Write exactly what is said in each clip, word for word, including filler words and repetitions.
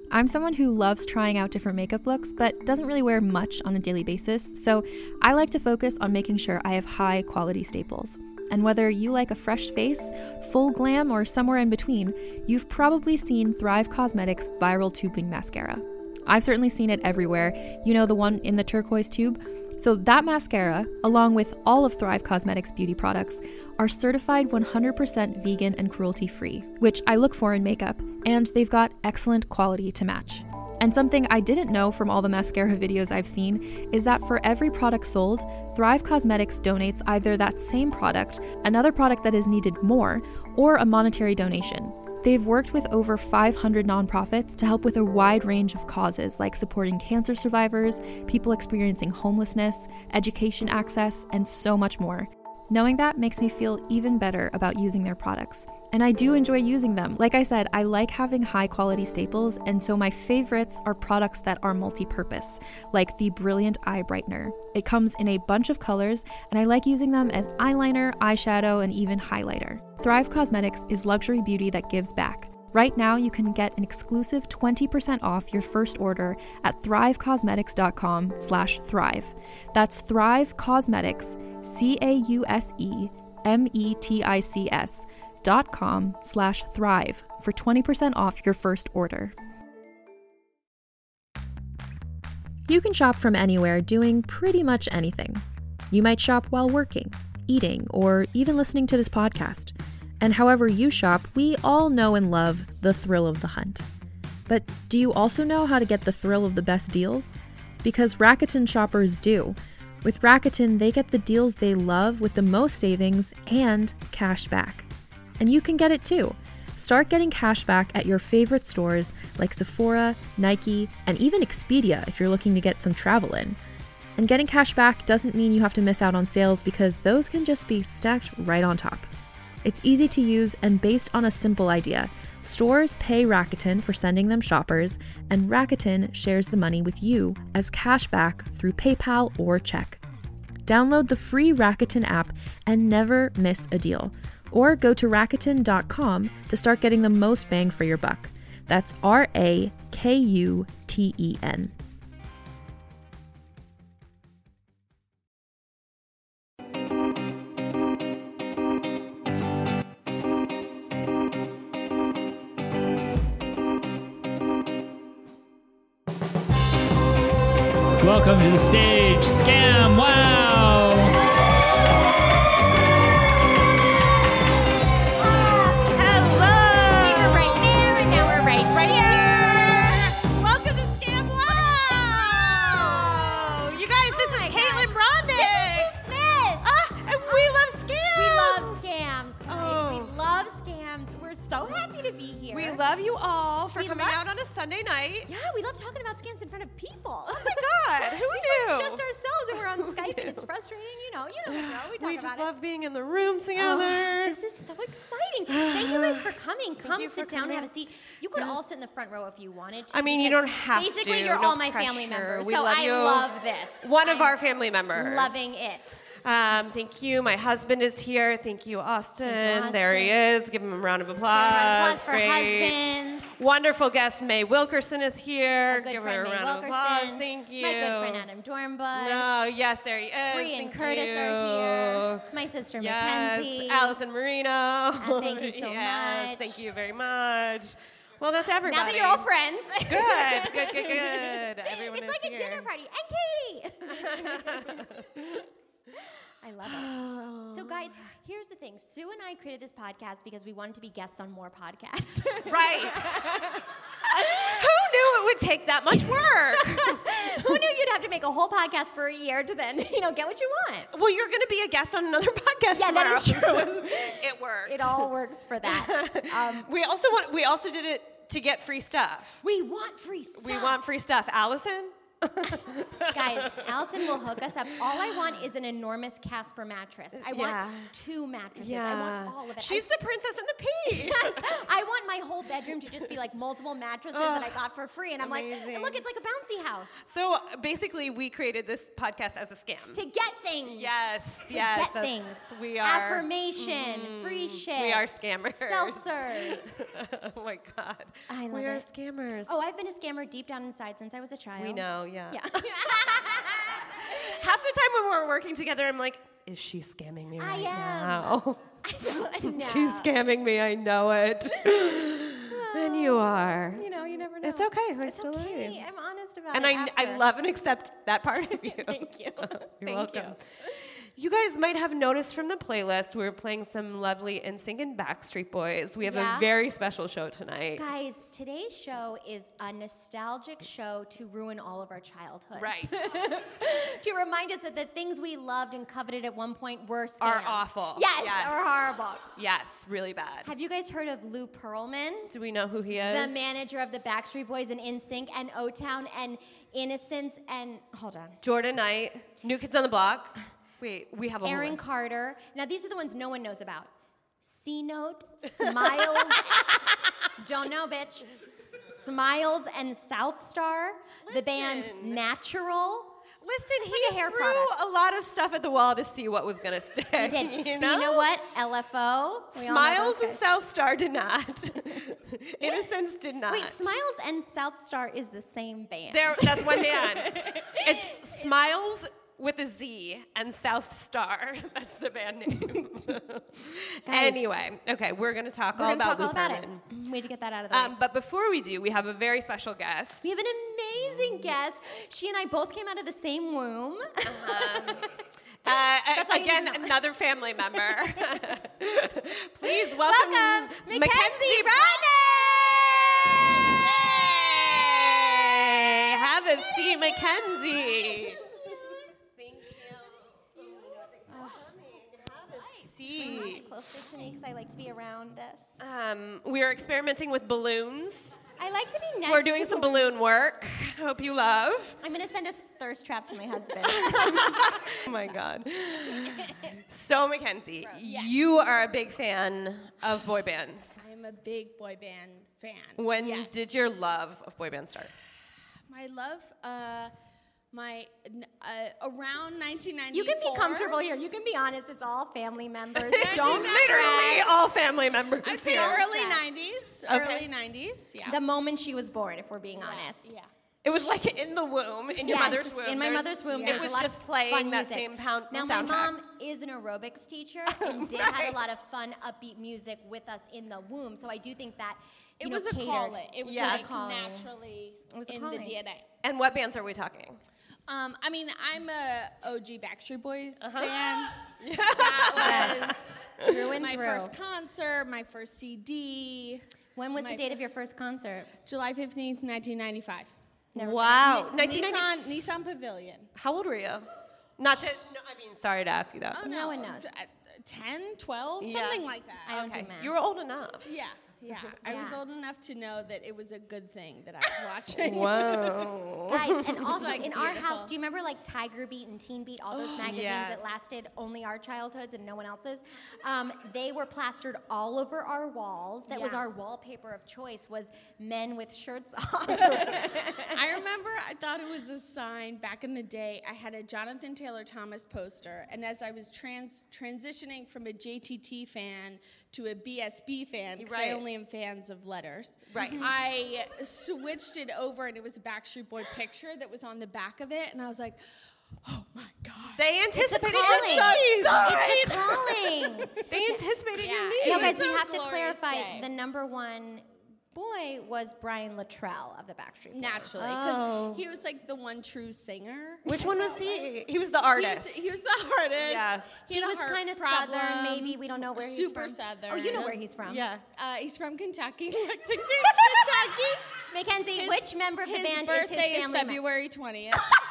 I'm someone who loves trying out different makeup looks, but doesn't really wear much on a daily basis, so I like to focus on making sure I have high quality staples. And whether you like a fresh face, full glam, or somewhere in between, you've probably seen Thrive Causemetics Viral Tubing Mascara. I've certainly seen it everywhere. You know, the one in the turquoise tube? So that mascara, along with all of Thrive Causemetics beauty products, are certified one hundred percent vegan and cruelty-free, which I look for in makeup, and they've got excellent quality to match. And something I didn't know from all the mascara videos I've seen is that for every product sold, Thrive Causemetics donates either that same product, another product that is needed more, or a monetary donation. They've worked with over five hundred nonprofits to help with a wide range of causes like supporting cancer survivors, people experiencing homelessness, education access, and so much more. Knowing that makes me feel even better about using their products. And I do enjoy using them. Like I said, I like having high quality staples, and so my favorites are products that are multi-purpose, like the Brilliant Eye Brightener. It comes in a bunch of colors, and I like using them as eyeliner, eyeshadow, and even highlighter. Thrive Causemetics is luxury beauty that gives back. Right now, you can get an exclusive twenty percent off your first order at thrivecausemetics.com slash thrive. That's Thrive Causemetics, C A U S E M E T I C S dot com slash thrive for twenty percent off your first order. You can shop from anywhere doing pretty much anything. You might shop while working, eating, or even listening to this podcast. And however you shop, we all know and love the thrill of the hunt. But do you also know how to get the thrill of the best deals? Because Rakuten shoppers do. With Rakuten, they get the deals they love with the most savings and cash back. And you can get it too. Start getting cash back at your favorite stores like Sephora, Nike, and even Expedia if you're looking to get some travel in. And getting cash back doesn't mean you have to miss out on sales, because those can just be stacked right on top. It's easy to use and based on a simple idea. Stores pay Rakuten for sending them shoppers, and Rakuten shares the money with you as cash back through PayPal or check. Download the free Rakuten app and never miss a deal. Or go to Rakuten dot com to start getting the most bang for your buck. That's R A K U T E N. Welcome to the stage, Scam Wow! Hello! We were right there, and now we're right, right here. Welcome to Scam Wow! You guys, this Oh is my Caitlin God. Brondick. This is Sue Smith. Ah, and we love scams. We love scams, guys. Oh. We love scams. We're so happy to be here. We love you all for We coming love out on a Sunday night. Yeah, we love talking about scams in front of people. Oh my God, who Usually it's knew? just ourselves, and we're on Skype, and it's frustrating. You know, you know, we know. We talk We about just it. love being in the room Oh, together. this is so exciting. Thank you guys for coming. Come you for sit down, coming. have a seat. You could Yes. all sit in the front row if you wanted to. I mean, you because don't have to. Basically, you're No all my family pressure. members. We so love I you. love this. One of I'm our family members. Loving it. Um, thank you. My husband is here. Thank you, Austin. Thank you, There he Austin. is. Give him a round of applause. Round of applause for Great. husbands. Wonderful guest May Wilkerson is here. Our good Give friend her a May round Wilkerson. of applause. Thank you. My good friend Adam Dornbush. No, yes, there he is. Bree and Thank Curtis you. are here. My sister Yes, Mackenzie. Allison Marino. Uh, thank you so yes, much. Thank you very much. Well, that's everybody. Now that you're all friends. Good, good, good, good. Everyone It's is like a here. dinner party. And Katie. I love it. So, guys, here's the thing. Sue and I created this podcast because we wanted to be guests on more podcasts. Right. Who knew it would take that much work? Who knew you'd have to make a whole podcast for a year to then, you know, get what you want? Well, you're going to be a guest on another podcast Yeah, that tomorrow. is true. It worked. It all works for that. Um, We also want. We also did it to get free stuff. we want free stuff. We want free stuff. Allison, Guys, Allison will hook us up. All I want is an enormous Casper mattress. I want Yeah. two mattresses. Yeah. I want all of it. She's I, the princess and the pea. I want my whole bedroom to just be like multiple mattresses that I got for free. And I'm amazing. like, look, it's like a bouncy house. So basically, we created this podcast as a scam. To get things. Yes, To yes. get that's- things. We are. Affirmation, free shit. We are scammers. Seltzers. Oh my God. I love we are it. scammers. Oh, I've been a scammer deep down inside since I was a child. we know, yeah. Yeah. Half the time when we're working together, I'm like, is she scamming me I right am. now? I know. She's scamming me, I know it. And you are. You know, you never know. It's okay. I It's still love okay. you. I'm honest about And it. I, after. I love and accept that part of you. Thank you. You're Thank welcome. you. You guys might have noticed from the playlist, we were playing some lovely N Sync and Backstreet Boys. We have Yeah. a very special show tonight. Guys, today's show is a nostalgic show to ruin all of our childhood. Right. To remind us that the things we loved and coveted at one point were scams. Are awful. Yes, Yes. are horrible. Yes, really bad. Have you guys heard of Lou Pearlman? Do we know who he is? The manager of the Backstreet Boys and N Sync and O-Town and Innocence and, hold on, Jordan Knight, New Kids on the Block. Wait, we have a Aaron whole Carter. Now, these are the ones no one knows about. C-Note, Smiles, don't know, bitch. S- Smiles and South Star, the band Listen. Natural. Listen, he like a hair threw product. a lot of stuff at the wall to see what was gonna stick. He did. You But know? you know what? L F O. we all know Smiles those and guys. South Star did not. Innocence did not. Wait, Smiles and South Star is the same band. There, that's one band. It's Smiles with a Z and South Star. That's the band name. Anyway, okay, we're gonna talk We're all gonna about talk all Lou about it. Pearlman. We had to get that out of the way. Um, but before we do, we have a very special guest. We have an amazing guest. She and I both came out of the same womb. Uh, That's all you again, need to know. another family member. Please welcome, Welcome, Mackenzie Mackenzie Rodney. Have a seat, Mackenzie. Thank you. Have a seat. Closer to me because I like to be around this. Um, we are experimenting with balloons. I like to be next. We're doing to some balloon work. Hope you love. I'm gonna send a thirst trap to my husband. Oh my God. So, Mackenzie, you are a big fan of boy bands. I am a big boy band fan. When Yes. did your love of boy bands start? My love, uh, my uh, around nineteen ninety-four. You can be comfortable here. You can be honest. It's all family members. It's Don't literally stress. all family members I'd say here. early Stress. nineties. Okay. Early nineties. Yeah. The moment she was born, if we're being honest. Yeah. It was like in the womb, in your Yes, mother's womb. in my There's- mother's womb. It There's was a lot just of playing fun that music. same pound Now, soundtrack. my mom is an aerobics teacher and did have a lot of fun, upbeat music with us in the womb. So I do think that you It know, was a catered. calling. It was Yeah. like a calling. naturally was a in calling. the D N A. And what bands are we talking? Um, I mean, I'm a O G Backstreet Boys Uh-huh. fan. That was Through and my through. first concert, my first C D. When was my the date fir- of your first concert? July fifteenth, nineteen ninety-five. Never Wow. Nissan, nineteen ninety. Nissan Pavilion. How old were you? Not to, no, I mean, sorry to ask you that. Oh, No one knows. uh, ten, twelve, Yeah. something like that. I don't Okay, do math. you were old enough. Yeah, yeah. I was Yeah. old enough to know that it was a good thing that I was watching. Whoa. Guys, and also like in our house, beautiful. do you remember like Tiger Beat and Teen Beat, all those magazines Yes. that lasted only our childhoods and no one else's? Um, they were plastered all over our walls. That was Yeah. our wallpaper of choice, was men with shirts on. I remember I thought it was a sign back in the day. I had a Jonathan Taylor Thomas poster, and as I was trans transitioning from a J T T fan to a B S B fan, because Right. I only am fans of letters, Right. I switched it over, and it was a Backstreet Boy picture that was on the back of it, and I was like, oh my God. They It's a anticipated calling. your needs. It's a calling. They anticipated your Yeah. needs. No, It guys, was we a have to glorious clarify day. the number one boy was Brian Luttrell of the Backstreet Boys. Naturally, because Oh. he was like the one true singer. Which one was he? He was the He was, artist. he was the artist. Yeah. He had a was heart kind of problem. southern, maybe. We don't know where he's Super from. southern. Oh, you know where he's from. Yeah. Uh, he's from Kentucky, Lexington, Kentucky. Mackenzie, His- which member of the his band is his birthday is, family member? February twentieth.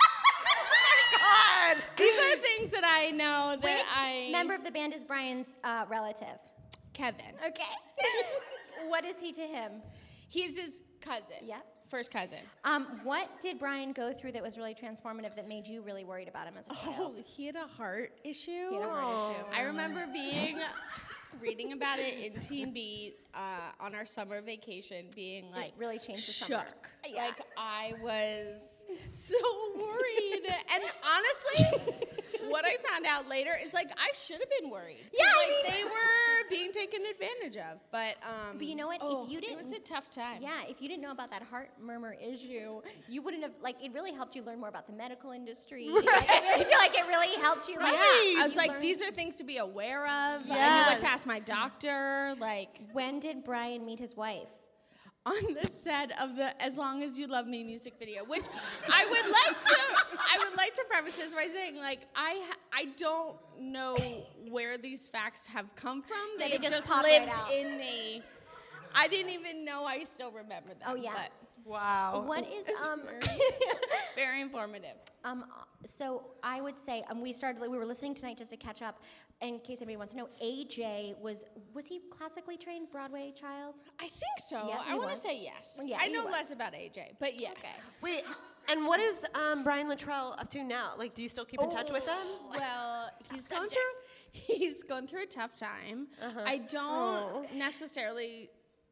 God. These are things that I know that Which I member of the band is Brian's uh, relative? Kevin. Okay. What is he to him? He's his cousin. Yeah. First cousin. Um, what did Brian go through that was really transformative that made you really worried about him as a Oh, child? he had a heart issue. He had a heart issue. I remember being reading about it in Teen Beat uh, on our summer vacation, being like really changed the summer. shook. Like I was so worried, and honestly, what I found out later is like I should have been worried. 'Cause, Yeah, I like, mean- they were being taken advantage of. But um, But you know what? If oh, you it was a didn't- tough time. Yeah, if you didn't know about that heart murmur issue, you wouldn't have, like, it really helped you learn more about the medical industry. Like, I really feel like it really helped you. Like, Yeah, I was you like, learned- these are things to be aware of. I knew what Yes. to ask my doctor. Like When did Brian meet his wife? on the set of the "As Long as You Love Me" music video, which I would like to. I would like to preface this by saying, like, I ha- I don't know where these facts have come from. Yeah, They, they have just just pop right lived out. in me. I didn't even know I still remember them. Oh, yeah. but Wow. What is, it's um, very, very informative. um, so I would say, um, we started, we were listening tonight just to catch up. In case anybody wants to know, A J was, was he classically trained Broadway child? I think so. Yeah, I he want to was. say yes. Yeah, I he know was. less about A J, but yes. Wait, and what is um, Brian Luttrell up to now? Like, do you still keep in touch with them? Well, he's going through he's going through a tough time. I don't necessarily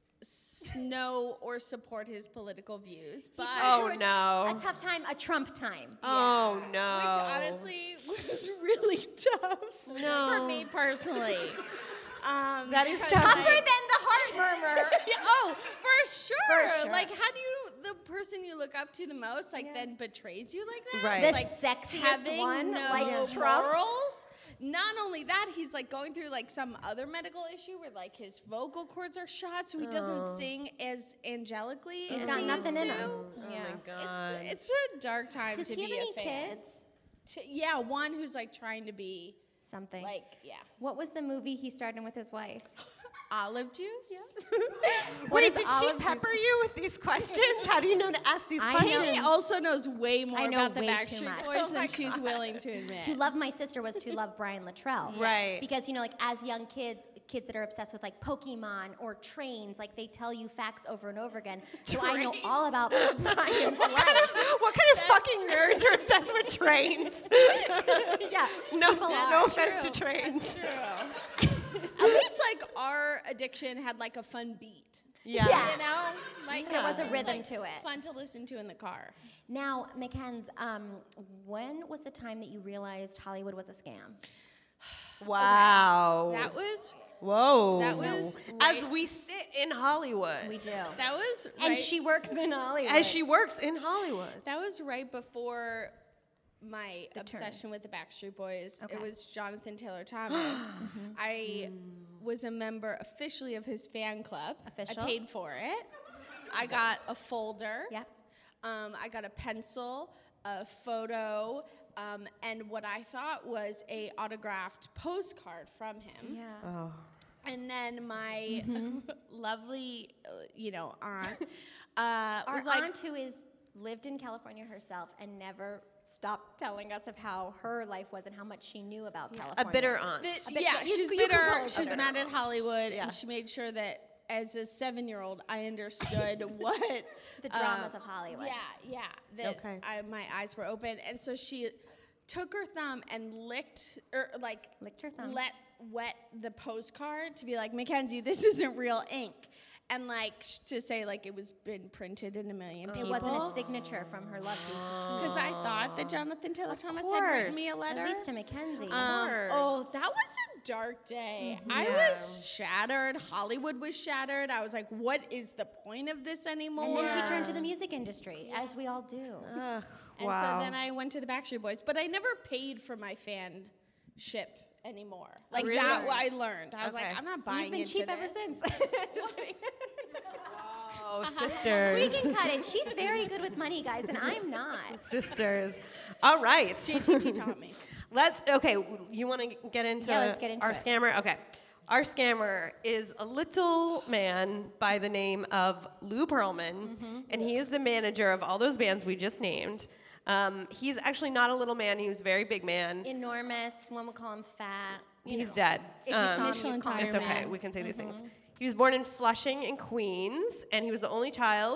s- know or support his political views, but Oh, Through a- no. A tough time, a Trump time. Oh, no. which honestly was really tough No. for me personally. Um, That is because, tough. Tougher like- than the heart murmur. Yeah, oh, for sure. For sure. Like, how do you, the person you look up to the most, like, then betrays you like that? Right. The Like, sexiest having one, no like Trump. morals. Not only that, he's like going through like some other medical issue where like his vocal cords are shot, so he doesn't sing as angelically He's as got he nothing used in to. him. Oh, my God. It's, it's a dark time Does to he be have any a fan. kids? To- yeah, one who's like trying to be Something. like, yeah, What was the movie he starred in with his wife? olive juice. What Wait, is did she olive juice? pepper you with these questions? How do you know to ask these I questions? know. Katie also knows way more I know about the way too Backstreet much. Boys Oh than she's willing to admit. To Love My Sister was To Love Brian Luttrell. Right. Because, you know, like as young kids, kids that are obsessed with like Pokemon or trains, like they tell you facts over and over again. So I know all about Brian's life. What kind of fucking nerds are obsessed with trains? Yeah. No, people no are. offense to trains. True. At least like our addiction had like a fun beat. Yeah. Yeah. You know, like There was a it rhythm like, to it. Fun to listen to in the car. Now, Mackenzie, um, when was the time that you realized Hollywood was a scam? Wow. That was Whoa. that was As right- we sit in Hollywood. We do. that was And right, she works in Hollywood. As she works in Hollywood. that was right before my obsession with the Backstreet Boys. Okay. It was Jonathan Taylor Thomas. I was a member officially of his fan club. Official. I paid for it. I got a folder. Yep. Um, I got a pencil, a photo, um, and what I thought was a autographed postcard from him. Yeah. And then my Mm-hmm. lovely, uh, you know, aunt uh, Our was like, aunt who is lived in California herself and never stopped telling us of how her life was and how much she knew about A California. bitter aunt. The- bit- yeah, you- she's you could bitter. call it She was bitter. mad at Hollywood, Yeah. and she made sure that as a seven-year-old, I understood what The dramas uh, of Hollywood. Yeah, yeah. That Okay. I, my eyes were open, and so she took her thumb and licked, or like Licked her thumb. let wet the postcard to be like, Mackenzie, this isn't real ink, and like sh- to say like it was been printed in a million It people. wasn't a signature from her love beat. Because I thought that Jonathan Taylor Thomas had written me a letter. At least to Mackenzie. Um, course. oh, that was a dark day. I was shattered. Hollywood was shattered. I was like, what is the point of this anymore? and then she turned to the music industry, as we all do. Ugh, And wow. so then I went to the Backstreet Boys, but I never paid for my fanship anymore. Like Really? that, what I learned. I was Okay. like, I'm not buying You've been into cheap this. ever since. Oh, we sisters. can cut it. She's very good with money, guys, and I'm not. Sisters. All right. J T T taught me. Let's, okay, you want to get into, Yeah, let's get into our it. scammer? Okay. Our scammer is a little man by the name of Lou Pearlman, Mm-hmm. and he is the manager of all those bands we just named. Um, he's actually not a little man, he was a very big man. Enormous. One would call him fat. You He's know. dead. If you Um, saw him, Michelin you'd call him tire It's okay. man. We can say these Mm-hmm. things. He was born in Flushing in Queens, and he was the only child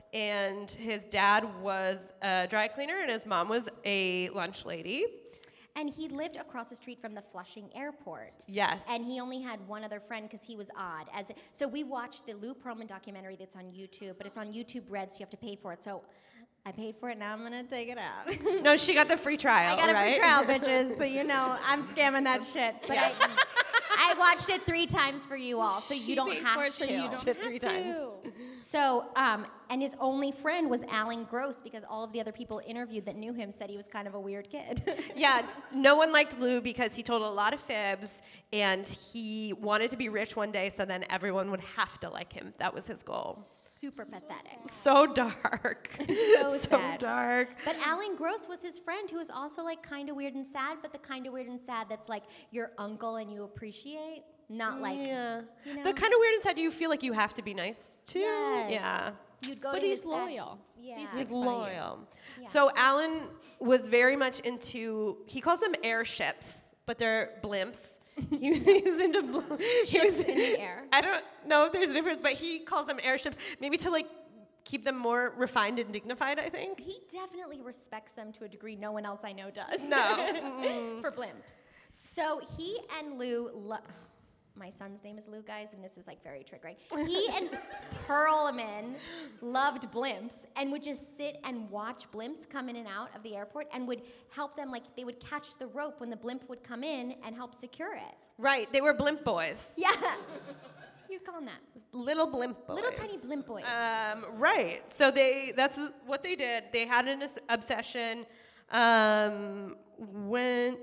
and his dad was a dry cleaner, and his mom was a lunch lady. And he lived across the street from the Flushing Airport. Yes. And he only had one other friend because he was odd. As so we watched the Lou Pearlman documentary that's on YouTube, but it's on YouTube Red, so you have to pay for it. So I paid for it, now I'm gonna take it out. No, she got the free trial, I got right? a free trial, bitches, so you know I'm scamming that shit. But Yeah. I, I watched it three times for you all, so She you don't pays have for it, to. so you don't Shit have three to. times. So, um, and his only friend was Alan Gross because all of the other people interviewed that knew him said he was kind of a weird kid. Yeah, no one liked Lou because he told a lot of fibs, and he wanted to be rich one day, so then everyone would have to like him. That was his goal. Super pathetic. So dark. So so sad. dark. But Alan Gross was his friend who was also like kind of weird and sad, but the kind of weird and sad that's like your uncle and you appreciate, not like, Yeah. you know? The kind of weird inside, do you feel like you have to be nice too? Yes. Yeah. You'd go But to he's his sad- loyal. Yeah. He's He's six by you. loyal. Yeah. So Alan was very much into, he calls them airships, but they're blimps. he, was, he was into bl- he was, in the air. I don't know if there's a difference, but he calls them airships, maybe to like keep them more refined and dignified, I think. He definitely respects them to a degree no one else I know does. No. For blimps. So he and Lou, lo- my son's name is Lou, guys, and this is like very trick, right? He and Pearlman loved blimps and would just sit and watch blimps come in and out of the airport and would help them, like they would catch the rope when the blimp would come in and help secure it. Right, they were blimp boys. Yeah. You'd call them that. Little blimp boys. Little tiny blimp boys. Um, right. So they that's what they did. They had an obs- obsession. Um, went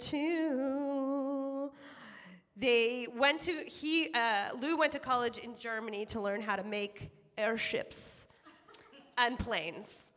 to they went to he uh, Lou went to college in Germany to learn how to make airships and planes.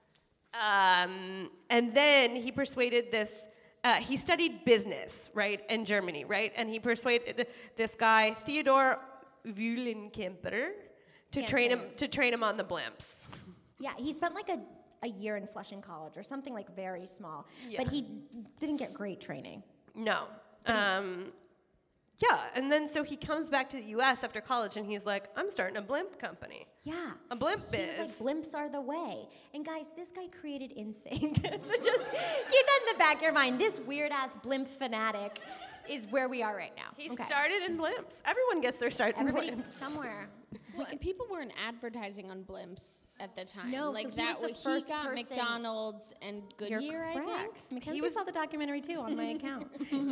Um, and then he persuaded this uh, he studied business, right, in Germany, right? And he persuaded this guy Theodor Wühlenkemper to Can't train say him it. to train him on the blimps. Yeah, he spent like a, a year in Flushing College or something like very small. Yeah. But he didn't get great training. No. Um, yeah, and then so he comes back to the U S after college and he's like, I'm starting a blimp company. Yeah. A blimp He biz. was like, blimps are the way. And guys, this guy created Insane. So just keep that in the back of your mind. This weird ass blimp fanatic is where we are right now. He Okay. started in blimps. Everyone gets their start in Everybody blimps. somewhere. Well, and people weren't advertising on blimps at the time. No, like so he that was the he first got person- McDonald's and You're Goodyear, I think. correct. Mackenzie He was- saw the documentary too on my account.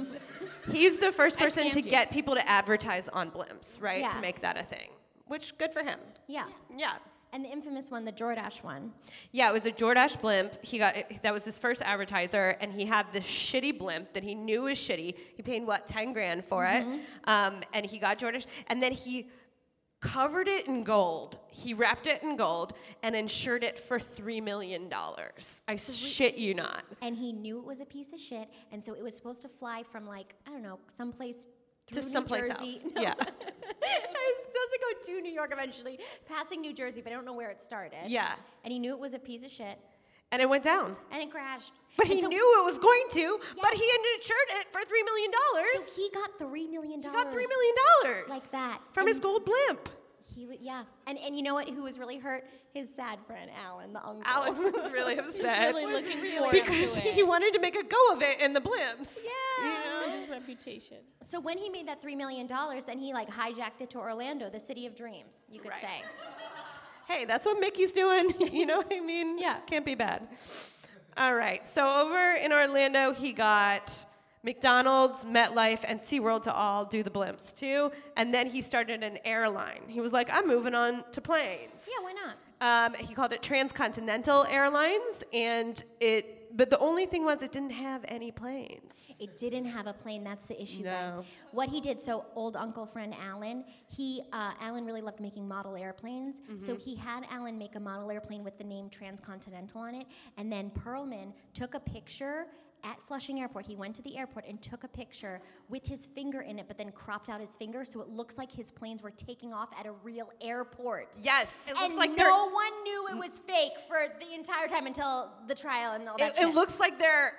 He's the first I person to scammed you. get people to advertise on blimps, right? Yeah. To make that a thing. Which, good for him. Yeah. Yeah. And the infamous one, the Jordache one. Yeah, it was a Jordache blimp. He got that was his first advertiser, and he had this shitty blimp that he knew was shitty. He paid what ten grand for Mm-hmm. it, um, and he got Jordache, and then he covered it in gold. He wrapped it in gold and insured it for three million dollars. I shit you not. And he knew it was a piece of shit, and so it was supposed to fly from like, I don't know, someplace To through someplace New Jersey. else. No. Yeah. It was supposed to go to New York eventually, passing New Jersey, but I don't know where it started. Yeah. And he knew it was a piece of shit, And it went down. and it crashed. But And he so- knew it was going to, but Yes. he insured it for three million dollars. So he got three million He dollars. got three million dollars. Like that. From his And- gold blimp. He w- yeah. And and you know what? Who was really hurt? His sad friend Alan, the uncle. Alan was really He was upset. really looking forward because to he it. wanted to make a go of it in the blimps. Yeah. And his reputation. So when he made that three million dollars, then he like hijacked it to Orlando, the city of dreams, you could Right. say. Hey, that's what Mickey's doing. You know what I mean? Yeah. Can't be bad. All right. So over in Orlando, he got McDonald's, MetLife, and SeaWorld to all do the blimps too. And then he started an airline. He was like, I'm moving on to planes. Yeah, why not? Um, he called it Transcontinental Airlines, and it. But the only thing was, it didn't have any planes. It didn't have a plane. That's the issue, No. guys. What he did, so old uncle friend Alan, he uh, Alan really loved making model airplanes. So he had Alan make a model airplane with the name Transcontinental on it, and then Pearlman took a picture at Flushing Airport. He went to the airport and took a picture with his finger in it, but then cropped out his finger so it looks like his planes were taking off at a real airport. Yes, it looks and like they're. no one knew it was fake for the entire time until the trial and all that It, shit. it looks like they're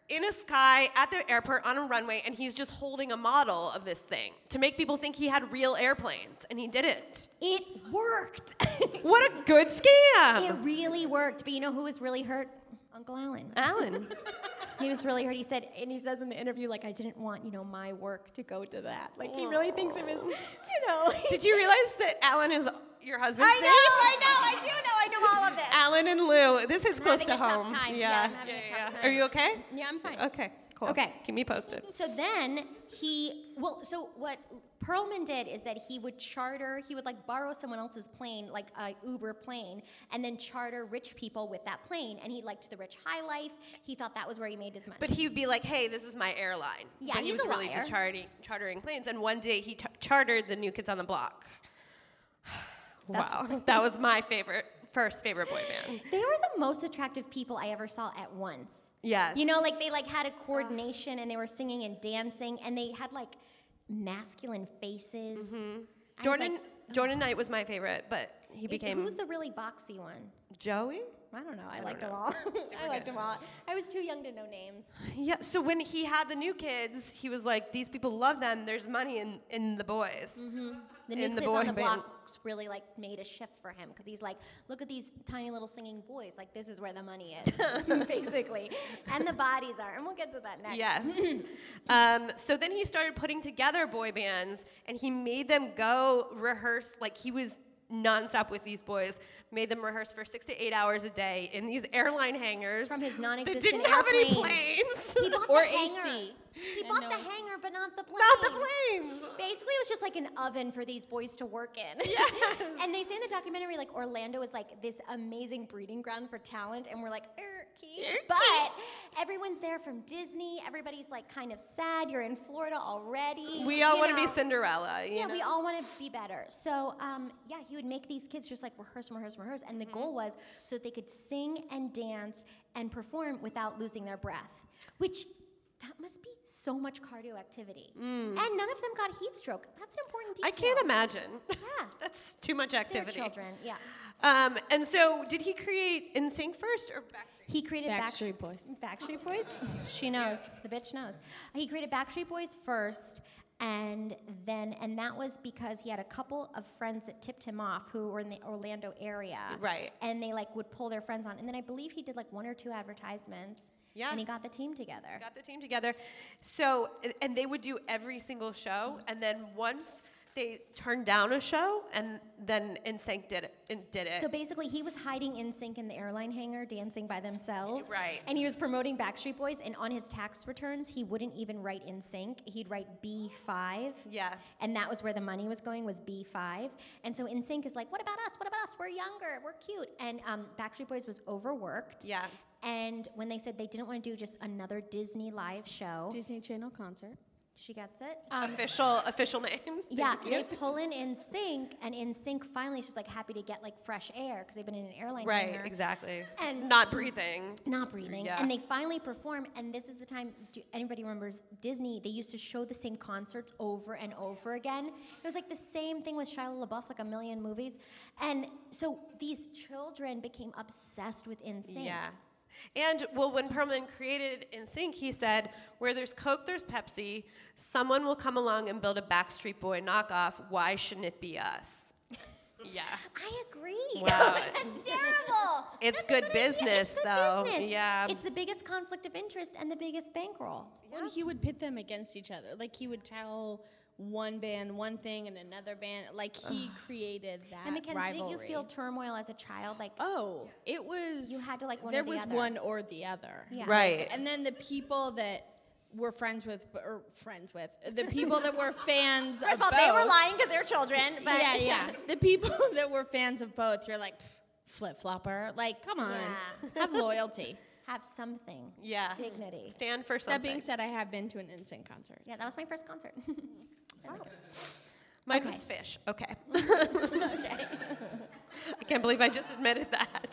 in a sky at the airport on a runway, and he's just holding a model of this thing to make people think he had real airplanes, and he didn't. It worked. What a good scam! It really worked. But you know who was really hurt? Uncle Alan. Alan. He was really hurt. He said, and he says in the interview, like, I didn't want, you know, my work to go to that. Like, he really thinks of his, you know. Did you realize that Alan is your husband's I know, name? I know, I do know, I know all of this. Alan and Lou. This hits I'm close having to a home. tough time. Yeah. Yeah, I'm having a tough time. Are you okay? Yeah, I'm fine. Okay, cool. Okay. Keep me posted. So then he, well, so what Perlman did is that he would charter, he would like borrow someone else's plane, like a Uber plane, and then charter rich people with that plane. And he liked the rich high life. He thought that was where he made his money. But he would be like, hey, this is my airline. Yeah, but he he's was a really liar. just chartering, chartering planes. And one day he t- chartered the New Kids on the Block. That's- Wow. That was my favorite, first favorite boy band. They were the most attractive people I ever saw at once. Yes. You know, like they like had a coordination and they were singing and dancing and they had like masculine faces. I was Jordan, like, Jordan Knight was my favorite, but he it's- became who's the really boxy one? Joey? I don't know. I, don't liked know. them all. I liked them all. I was too young to know names. Yeah, so when he had the New Kids, he was like, these people love them. There's money in, in the boys. The New In the Kids boy on the band. Block really like made a shift for him because he's like, look at these tiny little singing boys. Like this is where the money is, basically, and the bodies are. And we'll get to that next. Yes. um, so then he started putting together boy bands, and he made them go rehearse. Like he was nonstop with these boys, made them rehearse for six to eight hours a day in these airline hangars From his that non-existent didn't have any airplanes. planes. He bought Or the A hangar. C. He And bought no the A C. hangar, but not the plane. Not the planes. Basically, it was just like an oven for these boys to work in. Yes. And they say in the documentary, like Orlando is like this amazing breeding ground for talent, and we're like, Erky. But everyone's there from Disney. Everybody's like kind of sad. You're in Florida already. We all you want to be know. Cinderella. You Yeah, know? we all want to be better. So, um, yeah, he would make these kids just like rehearse, rehearse, rehearse. And the Mm-hmm. goal was so that they could sing and dance and perform without losing their breath, which that must be so much cardio activity. And none of them got heat stroke. That's an important detail. Mm. I can't imagine. Yeah. That's too much They're activity. children, yeah. Um, and so, did he create N Sync first or Backstreet? He created Backstreet Backstreet Boys. Backstreet Boys? She knows. The bitch knows. He created Backstreet Boys first, and then, and that was because he had a couple of friends that tipped him off who were in the Orlando area. Right. And they like would pull their friends on. And then I believe he did like one or two advertisements. Yeah. And he got the team together. Got the team together. So, and- and they would do every single show, and then once they turned down a show, and then N Sync did it. And did it. So basically, he was hiding in sync in the airline hangar, dancing by themselves. Right. And he was promoting Backstreet Boys, and on his tax returns, he wouldn't even write in sync. He'd write B five. Yeah. And that was where the money was going, was B five. And so in sync is like, what about us? What about us? We're younger. We're cute. And um, Backstreet Boys was overworked. Yeah. And when they said they didn't want to do just another Disney live show, Disney Channel concert. she gets it. Um, official official name. yeah, Thank you. they pull in In Sync, and In Sync finally she's like happy to get like fresh air because they've been in an airline Right, hangar. exactly. And- not breathing. Not breathing. Yeah. And they finally perform, and this is the time, do anybody remembers Disney, they used to show the same concerts over and over again. It was like the same thing with Shia LaBeouf, like a million movies. And so these children became obsessed with In Sync. Yeah. And, well, when Perlman created N Sync, he said, where there's Coke, there's Pepsi. Someone will come along and build a Backstreet Boy knockoff. Why shouldn't it be us? Yeah. I agree. Wow. That's terrible. It's That's a good good idea. business, It's good though. business. Yeah. It's the biggest conflict of interest and the biggest bankroll. Well, he would pit them against each other. Like he would tell one band one thing and another band. Like he created that And Mackenzie, rivalry. didn't you feel turmoil as a child? Like, Oh, it was. You had to like one There or the was other. one or the other. Yeah. Right. And then the people that were friends with, or friends with, the people that were fans first of of all, they were both- lying because they're children. But yeah, yeah. The people that were fans of both, you're like, flip flopper. Like, come on, Yeah. have loyalty. Have something. Yeah. Dignity. Stand for something. That being said, I have been to an N Sync concert. Yeah, that was my first concert. Mine Okay. was Fish. Okay. okay. I can't believe I just admitted that.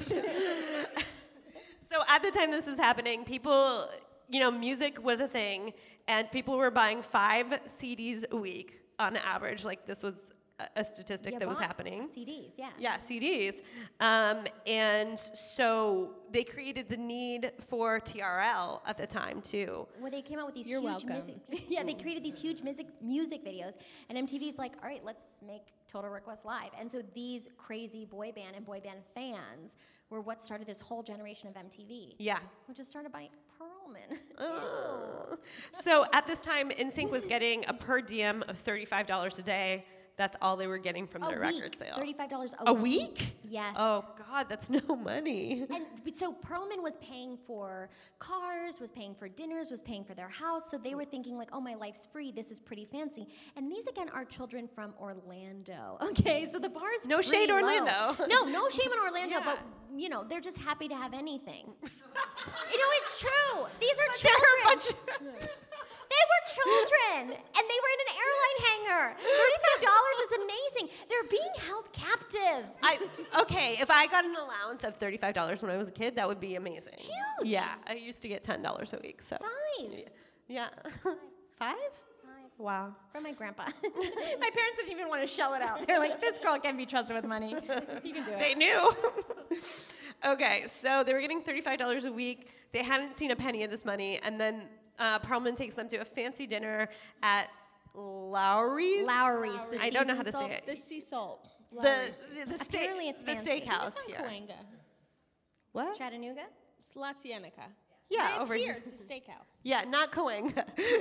So at the time this is happening, people, you know, music was a thing, and people were buying five C Ds a week on average. Like, this was a, a statistic You that was bought happening. C Ds, yeah. Yeah, C Ds. Um, and so they created the need for T R L at the time, too. Well, they came out with these You're huge welcome. music. Yeah, they created these huge music music videos, and M T V's like, all right, let's make Total Request Live. And so these crazy boy band and boy band fans were what started this whole generation of M T V. Yeah. Which is started by Perlman. Oh. So at this time, N Sync was getting a per diem of thirty-five dollars a day. That's all they were getting from A their week, record sale. thirty-five dollars A a, week? Yes. Oh, God, that's no money. And but so Perlman was paying for cars, was paying for dinners, was paying for their house. So they were thinking like, oh, my life's free. This is pretty fancy. And these again are children from Orlando. Okay, so the bar is No pretty shade, low. Orlando. No, no shame in Orlando, Yeah. but you know they're just happy to have anything. You know, it's true. These are They're a children. bunch of- They were children, and they were in an airline hangar. Thirty-five dollars is amazing. They're being held captive. I, okay, if I got an allowance of thirty-five dollars when I was a kid, that would be amazing. Huge. Yeah, I used to get ten dollars a week, so. Five. Yeah. Five? Five. Wow. From my grandpa. My parents didn't even want to shell it out. They're like, this girl can be trusted with money. You can do it. They knew. Okay, so they were getting thirty-five dollars a week. They hadn't seen a penny of this money, and then uh, Perlman takes them to a fancy dinner at Lowry's. Lowry's. The I don't know seasoned how to say salt. it. The sea salt. The, Lowry's. the, the, steak, Apparently it's the fancy. steakhouse It's on here. Cahuenga. What? Chattanooga? It's La Cienega. Yeah, it's over here. here. It's a steakhouse. Yeah, not Cahuenga.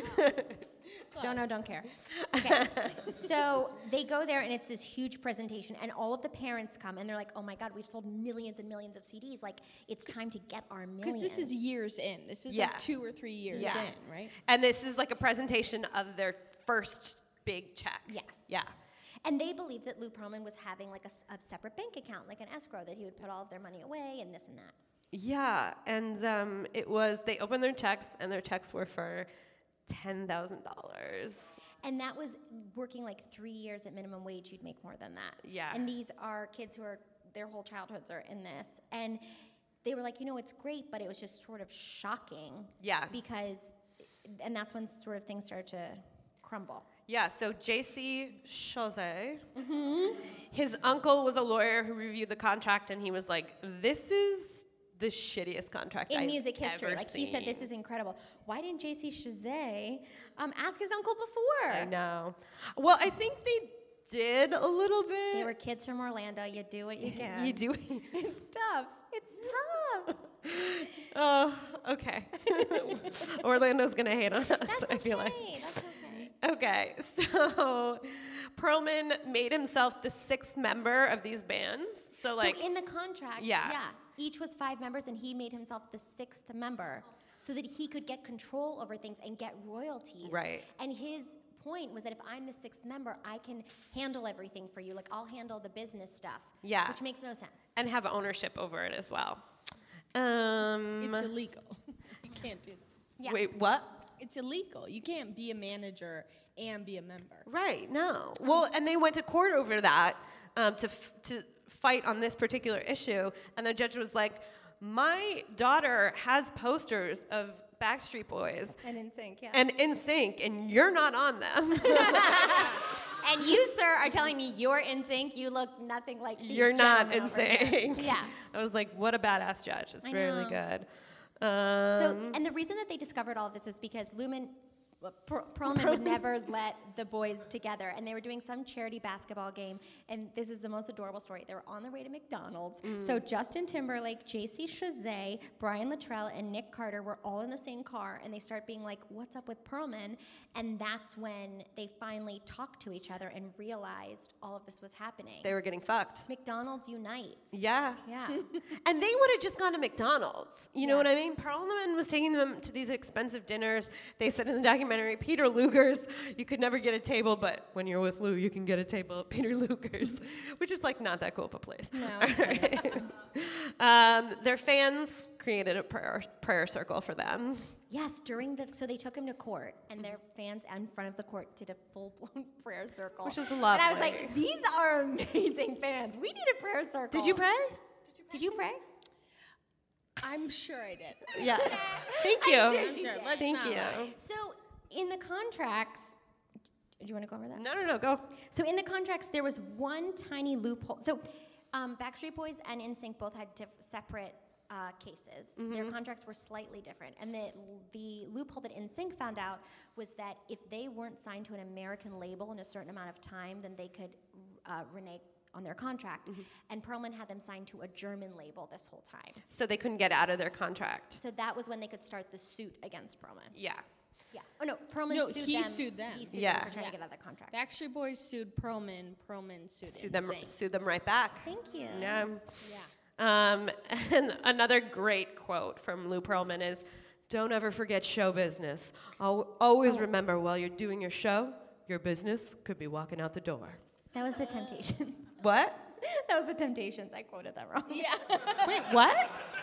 Don't know, don't care. Okay. So they go there, and it's this huge presentation, and all of the parents come, and they're like, oh my God, we've sold millions and millions of C Ds. Like, it's time to get our millions. Because this is years in. This is Yeah. like two or three years Yes. in, right? And this is like a presentation of their first big check. Yes. Yeah. And they believed that Lou Pearlman was having like a, s- a separate bank account, like an escrow, that he would put all of their money away and this and that. Yeah, and um, it was, they opened their checks, and their checks were for ten thousand dollars. And that was working like three years at minimum wage, you'd make more than that. Yeah. And these are kids who are, their whole childhoods are in this. And they were like, you know, it's great, but it was just sort of shocking. Yeah. Because, and that's when sort of things started to crumble. Yeah, so J C Chazet, Mm-hmm. his uncle was a lawyer who reviewed the contract, and he was like, this is the shittiest contract In I've music history. ever Like, he said, this seen." is incredible. Why didn't J C Chazet um, ask his uncle before? I know. Well, I think they did a little bit. They were kids from Orlando. You do what you can. You do. It's tough. It's tough. Oh, okay. Orlando's gonna hate on us, That's I feel like. okay. That's okay. Okay, so Perlman made himself the sixth member of these bands. So like, so in the contract, Yeah. yeah, each was five members, and he made himself the sixth member, so that he could get control over things and get royalties. Right. And his point was that if I'm the sixth member, I can handle everything for you. Like, I'll handle the business stuff. Yeah. Which makes no sense. and have ownership over it as well. Um, It's illegal. You can't do that. Yeah. Wait, what? It's illegal. You can't be a manager and be a member. Right, no. Well, and they went to court over that um, to f- to fight on this particular issue, and the judge was like, "My daughter has posters of Backstreet Boys And in sync, yeah. and N Sync, and you're not on them. And you, sir, are telling me you're in sync. You look nothing like these You're not gentlemen in over here." sync." Yeah. I was like, "What a badass judge! It's I really know. good." Um, So, and the reason that they discovered all of this is because Lumen, well, Per- Perlman would never let the boys together, and they were doing some charity basketball game, and this is the most adorable story. They were on their way to McDonald's. So Justin Timberlake, J C Chazet, Brian Luttrell, and Nick Carter were all in the same car, and they start being like, "What's up with Perlman?" And that's when they finally talked to each other and realized all of this was happening. they were getting fucked. McDonald's unites. Yeah. Yeah. And they would have just gone to McDonald's. You know Yeah. what I mean? Perlman was taking them to these expensive dinners. They said in the documentary, Peter Luger's, you could never get a table, but when you're with Lou, you can get a table at Peter Luger's, which is like not that cool of a place. No, um, their fans created a prayer, prayer circle for them. Yes, during the so they took him to court, and their fans in front of the court did a full-blown prayer circle, Which is And lovely. I was like, "These are amazing fans. We need a prayer circle." Did you pray? Did you pray? I'm sure I did. Yeah. Thank you. I'm sure. Let's Thank not you. lie. So in the contracts, Do you want to go over that? No, no, no, go. So in the contracts, there was one tiny loophole. So um, Backstreet Boys and N Sync both had diff- separate uh, cases. Mm-hmm. Their contracts were slightly different. And the, the loophole that N Sync found out was that if they weren't signed to an American label in a certain amount of time, then they could uh, renege on their contract. Mm-hmm. And Perlman had them signed to a German label this whole time. So they couldn't get out of their contract. So that was when they could start the suit against Perlman. Yeah. Yeah. Oh, no, Perlman No, sued he them. sued them. He sued Yeah. them for trying Yeah. to get out of the contract. Backstreet Boys sued Perlman. Perlman sued Sue them, NSYNC. sue them right back. Thank you. Yeah. Yeah. Um, and another great quote from Lou Pearlman is, "Don't ever forget show business. Al- always remember while you're doing your show, your business could be walking out the door." That was the Temptations. What? That was the Temptations. I quoted that wrong. Yeah. Wait, what?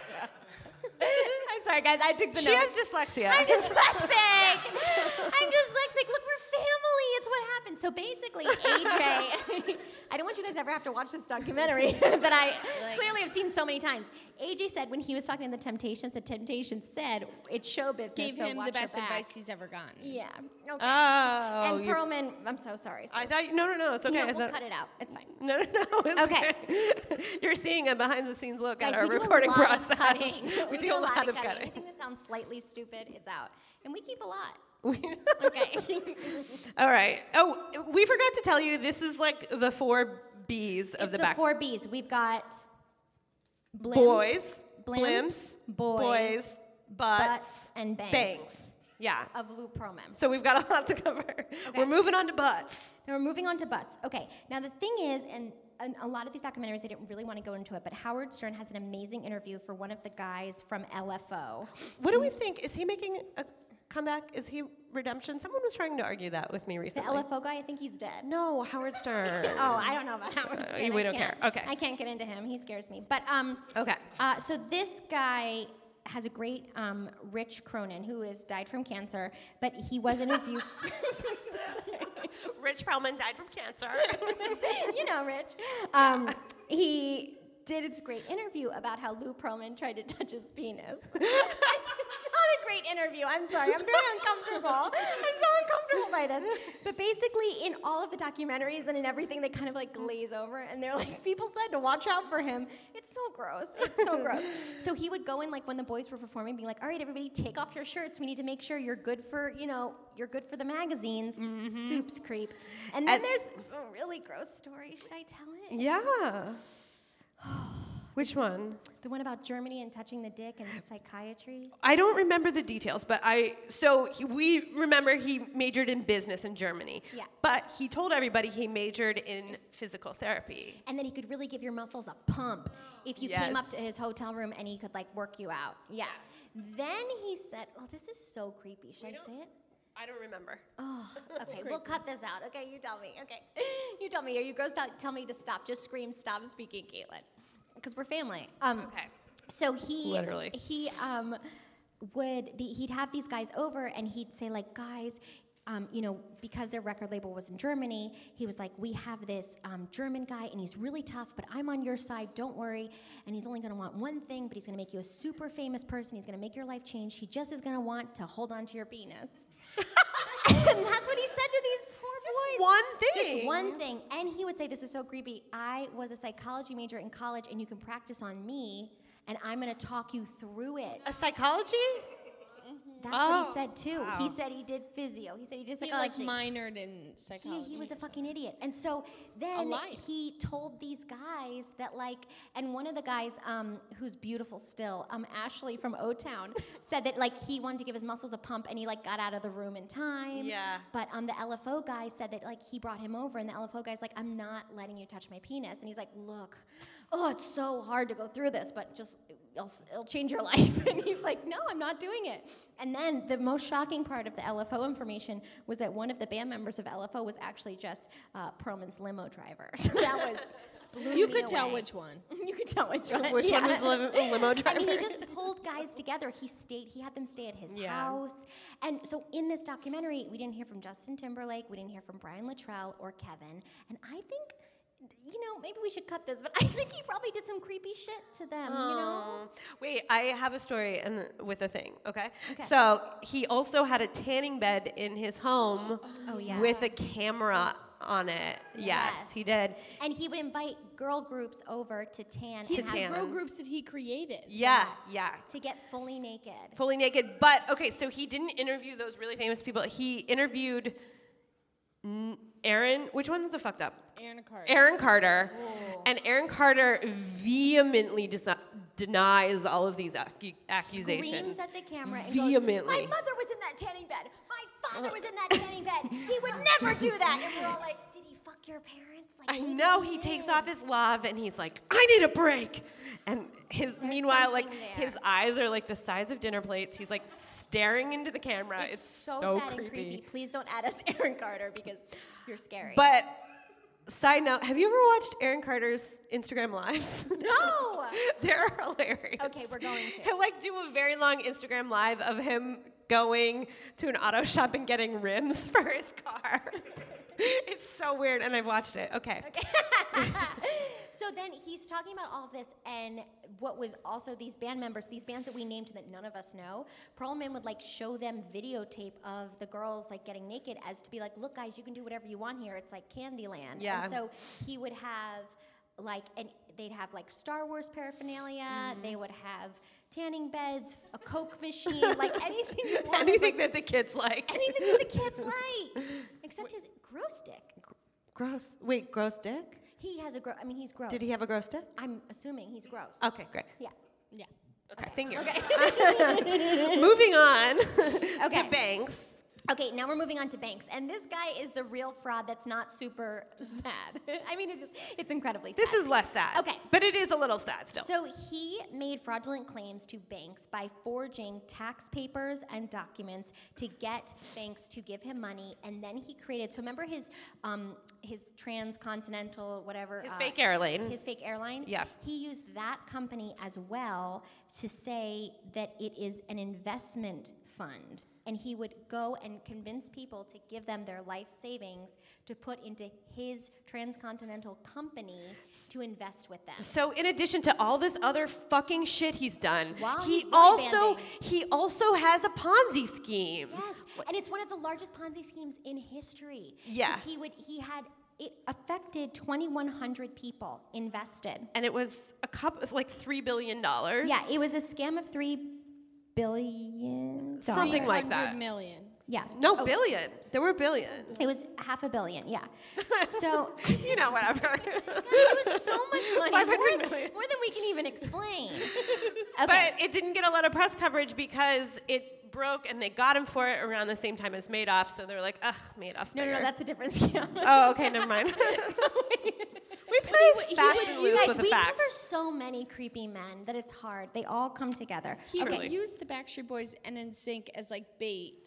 I'm sorry, guys. I took the She has notes. dyslexia. I'm dyslexic. I'm dyslexic. Look, we're family. It's what happened. So basically, A J, I don't want you guys to ever have to watch this documentary that I Like- clearly have seen so many times. A J said when he was talking to the Temptations, the Temptations said it's show business. Gave so him watch the your best back. advice he's ever gotten. Yeah. Okay. Oh. and you- Perlman, I'm so sorry. I sir. thought you, no, no, no, it's okay. No, I we'll thought- cut it out. It's fine. No, no, no. It's Okay. okay. You're seeing a behind the scenes look Guys, at our we do recording a lot process. of cutting. we, do a lot, of cutting. cutting. Anything that sounds slightly stupid, it's out. And we keep a lot. We- Okay. All right. Oh, we forgot to tell you this is like the four B's of It's the, the back. four B's. We've got blimps, boys, blimps, blimps, boys, boys, butts, butts, and bangs. bangs. Yeah. Of Lou Pearlman. So we've got a lot to cover. We're moving on to butts. Now we're moving on to butts. Okay. Now the thing is, and, and a lot of these documentaries, I didn't really want to go into it, but Howard Stern has an amazing interview for one of the guys from L F O. What do we think? Is he making a comeback? Is he redemption? Someone was trying to argue that with me The recently. L F O guy, I think he's dead. No, Howard Stern. Oh, I don't know about Howard Uh, Stern. we I don't can't- care. Okay. I can't get into him. He scares me. But um, Okay. Uh, so this guy has a great um, Rich Cronin, who has died from cancer, but he was interviewed. Rich Perlman died from cancer. You know, Rich. Um, he did this great interview about how Lou Pearlman tried to touch his penis. It's not a great interview. I'm sorry. I'm very uncomfortable. I'm so uncomfortable by this. But basically, in all of the documentaries and in everything, they kind of like glaze over, and they're like, people said to watch out for him. It's so gross. It's so gross. So he would go in, like when the boys were performing, being like, all right, everybody, take off your shirts. We need to make sure you're good for, you know, you're good for the magazines. Soups creep. And then And- there's a really gross story. Should I tell it? Yeah. Which one? The one about Germany and touching the dick and psychiatry. I don't remember the details, but I so he, we remember he majored in business in Germany. Yeah. But he told everybody he majored in physical therapy. And then he could really give your muscles a pump if you Yes. came up to his hotel room and he could like work you out. Yeah. Then he said, oh, this is so creepy. Should I say it? I don't remember. Oh, okay. We'll cut this out. Okay, you tell me. Okay. You tell me. Are you girls tell, tell me to stop? Just scream, stop speaking, Caitlin. Because we're family. Um, Okay. So he Literally. he um would the, he'd have these guys over and he'd say like, guys, um, you know, because their record label was in Germany, he was like, we have this um, German guy and he's really tough, but I'm on your side, don't worry. And he's only gonna want one thing, but he's gonna make you a super famous person. He's gonna make your life change. He just is gonna want to hold on to your penis. And that's what he said to these poor boys. one thing. Just one thing. And he would say, this is so creepy. I was a psychology major in college, and you can practice on me, and I'm going to talk you through it. A psychology? That's what Oh, he said, too. He wow. said he did physio. He said he did He like psychology. minored in Yeah, psychology. he was a fucking idiot. And so then life. he told these guys that like, and one of the guys um, who's beautiful still, um, Ashley from O-Town, said that like he wanted to give his muscles a pump and he like got out of the room in time. Yeah. But um, the L F O guy said that like he brought him over and the L F O guy's like, I'm not letting you touch my penis. And he's like, look, oh, it's so hard to go through this, but just, it'll, it'll change your life. And he's like, no, I'm not doing it. And then the most shocking part of the L F O information was that one of the band members of L F O was actually just uh, Perlman's limo driver. So that was blew You me could tell away. which one. You could tell which one. Which one yeah. was the lim- limo driver? I mean, he just pulled guys together. He stayed. He had them stay at his Yeah. house. And so in this documentary, we didn't hear from Justin Timberlake. We didn't hear from Brian Luttrell or Kevin. And I think you know, maybe we should cut this, but I think he probably did some creepy shit to them, you know? Oh. Wait, I have a story and with a thing, okay? Okay. So he also had a tanning bed in his home Oh, yeah. with a camera on it. Yes, Yes. he did. And he would invite girl groups over to tan. He and had have- girl groups that he created. Yeah, yeah. To get fully naked. Fully naked. But, okay, so he didn't interview those really famous people. He interviewed n- Aaron, which one's the fucked up? Aaron Carter. Aaron Carter. And Aaron Carter vehemently desi- denies all of these ac- accusations. Screams at the camera and Vehemently. goes, my mother was in that tanning bed. My father was in that tanning bed. He would never do that. And we're all like, did he fuck your parents? Like, I maybe know he did. takes off his love and he's like, I need a break. And his meanwhile, like something there. his eyes are like the size of dinner plates. He's like staring into the camera. It's, It's, so, so, sad creepy. and creepy. Please don't add us Aaron Carter because you're scary. But side note, have you ever watched Aaron Carter's Instagram lives? no! They're hilarious. Okay, we're going to. He'll like do a very long Instagram live of him going to an auto shop and getting rims for his car. It's so weird, and I've watched it. Okay. So then he's talking about all of this, and what was also these band members, these bands that we named that none of us know. Perlman would like show them videotape of the girls like getting naked, as to be like, look, guys, you can do whatever you want here. It's like Candyland. Yeah. And so he would have like, and they'd have like Star Wars paraphernalia. Mm-hmm. They would have tanning beds, a Coke machine, like anything you want. Anything that the kids like. Anything that the kids like, except his gross dick. Gross. Wait, gross dick? He has a gross. I mean, he's gross. Did he have a gross dick? I'm assuming he's gross. Okay, great. Yeah. Yeah. Okay, thank you. Moving on Okay. to Banks. Okay, now we're moving on to Banks, and this guy is the real fraud that's not super sad. I mean, it is, it's incredibly sad. This is less sad. Okay. But it is a little sad still. So he made fraudulent claims to Banks by forging tax papers and documents to get Banks to give him money, and then he created. So remember his um, his transcontinental whatever. His uh, fake airline. His fake airline. Yeah. He used that company as well to say that it is an investment fund. And he would go and convince people to give them their life savings to put into his transcontinental company to invest with them. So in addition to all this other fucking shit he's done, While he he's boy also banding. he also has a Ponzi scheme. Yes, and it's one of the largest Ponzi schemes in history. 'Cause Yeah. he would. He had it affected twenty-one hundred people invested. And it was a couple like three billion dollars. Yeah, it was a scam of three billion dollars. Something like that. three hundred million. Yeah. No, Oh, billion. There were billions. It was half a billion. Yeah. So. You know, whatever. It was so much money, five more, hundred million. more than we can even explain. Okay. But it didn't get a lot of press coverage because it broke and they got him for it around the same time as Madoff, so they were like, ugh, Madoff's no, no, bigger. no, that's a different scam. Oh, okay, never mind. We play fast would and use- loose Guys, with the we facts. cover so many creepy men that it's hard. They all come together. He Truly. would use the Backstreet Boys and N Sync as like bait.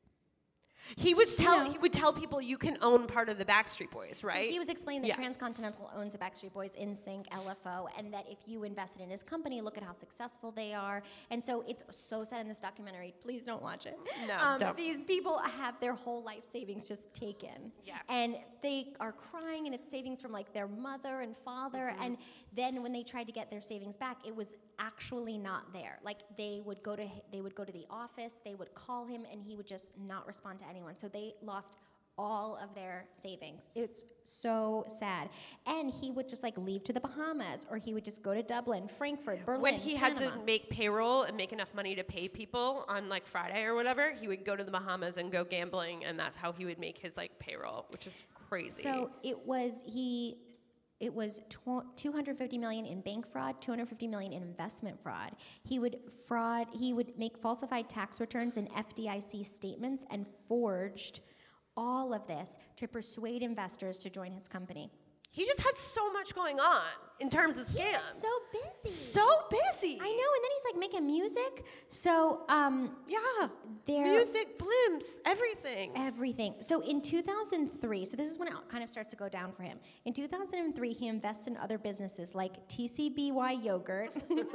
He would tell know. he would tell people you can own part of the Backstreet Boys, right? So he was explaining that Yeah. Transcontinental owns the Backstreet Boys, N Sync, L F O, and that if you invested in his company, look at how successful they are. And so it's so sad in this documentary. Please don't watch it. No, um, don't. These people have their whole life savings just taken. Yeah. And they are crying, and it's savings from like their mother and father. Mm-hmm. And then when they tried to get their savings back, it was actually not there. Like they would go to h- they would go to the office, they would call him, and he would just not respond to anyone. So they lost all of their savings. It's so sad. And he would just like leave to the Bahamas, or he would just go to Dublin, Frankfurt, Berlin, when he had Panama. to make payroll and make enough money to pay people on like Friday or whatever, he would go to the Bahamas and go gambling, and that's how he would make his like payroll, which is crazy. So it was he. It was tw- two hundred fifty million in bank fraud, two hundred fifty million in investment fraud. He would fraud. He would make falsified tax returns and F D I C statements, and forged all of this to persuade investors to join his company. he just had so much going on in terms of scams. He was so busy. So busy. I know, and then he's like making music. So, um, Yeah. there, Music, blimps, everything. everything. So in two thousand three, so this is when it kind of starts to go down for him. In two thousand three, he invests in other businesses like T C B Y Yogurt.